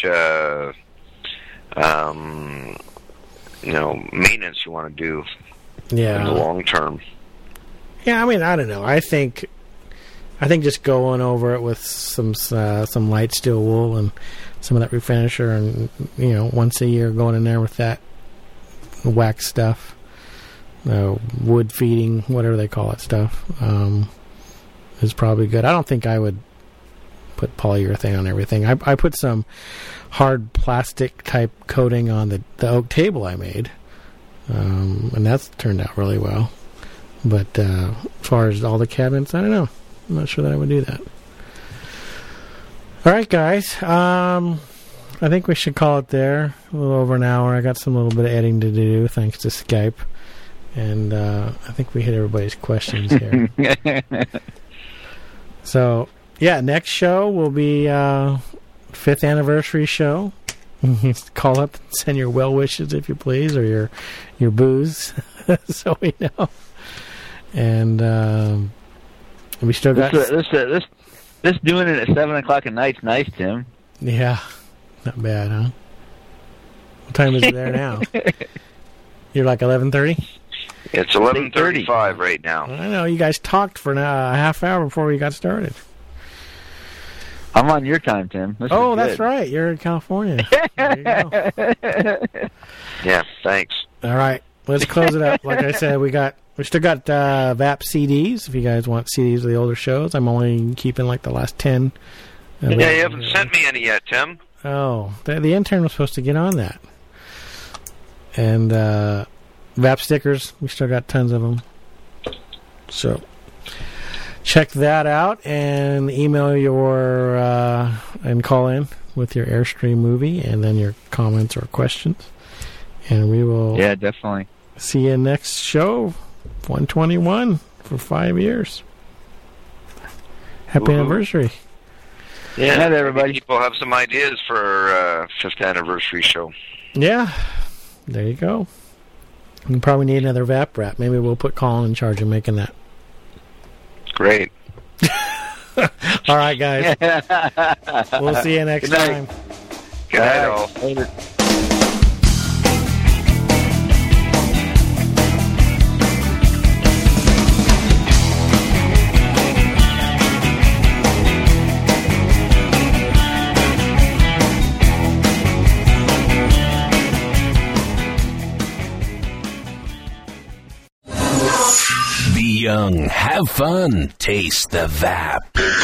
maintenance you want to do in the long term. Yeah, I mean, I don't know. I think just going over it with some light steel wool and some of that refinisher, and once a year going in there with that wax stuff, wood feeding, whatever they call it stuff, is probably good. I don't think I would put polyurethane on everything. I put some hard plastic type coating on the oak table I made, and that's turned out really well. But as far as all the cabinets, I don't know. I'm not sure that I would do that. All right, guys. I think we should call it there. A little over an hour. I got some little bit of editing to do thanks to Skype. And I think we hit everybody's questions here. So, yeah, next show will be 5th anniversary show. Call up and send your well wishes, if you please, or your booze, so we know. And We still got... This doing it at 7 o'clock at night's nice, Tim. Yeah. Not bad, huh? What time is it there now? You're like 11:30? It's 11:35 right now. I know. You guys talked for a half hour before we got started. I'm on your time, Tim. Oh, that's right. You're in California. There you go. Yeah, thanks. All right. Let's close it up. Like I said, we still got VAP CDs. If you guys want CDs of the older shows, I'm only keeping like the last 10. Yeah, you haven't sent me any yet, Tim. Oh, the intern was supposed to get on that. And VAP stickers, we still got tons of them. So check that out and email your and call in with your Airstream movie and then your comments or questions. And we will definitely see you next show, 121 for 5 years. Happy anniversary. Yeah, everybody. People have some ideas for 5th anniversary show. Yeah, there you go. We probably need another VAP rap. Maybe we'll put Colin in charge of making that. Great. All right, guys. We'll see you next time. Good night, all. Later. Be young, have fun, taste the VAP.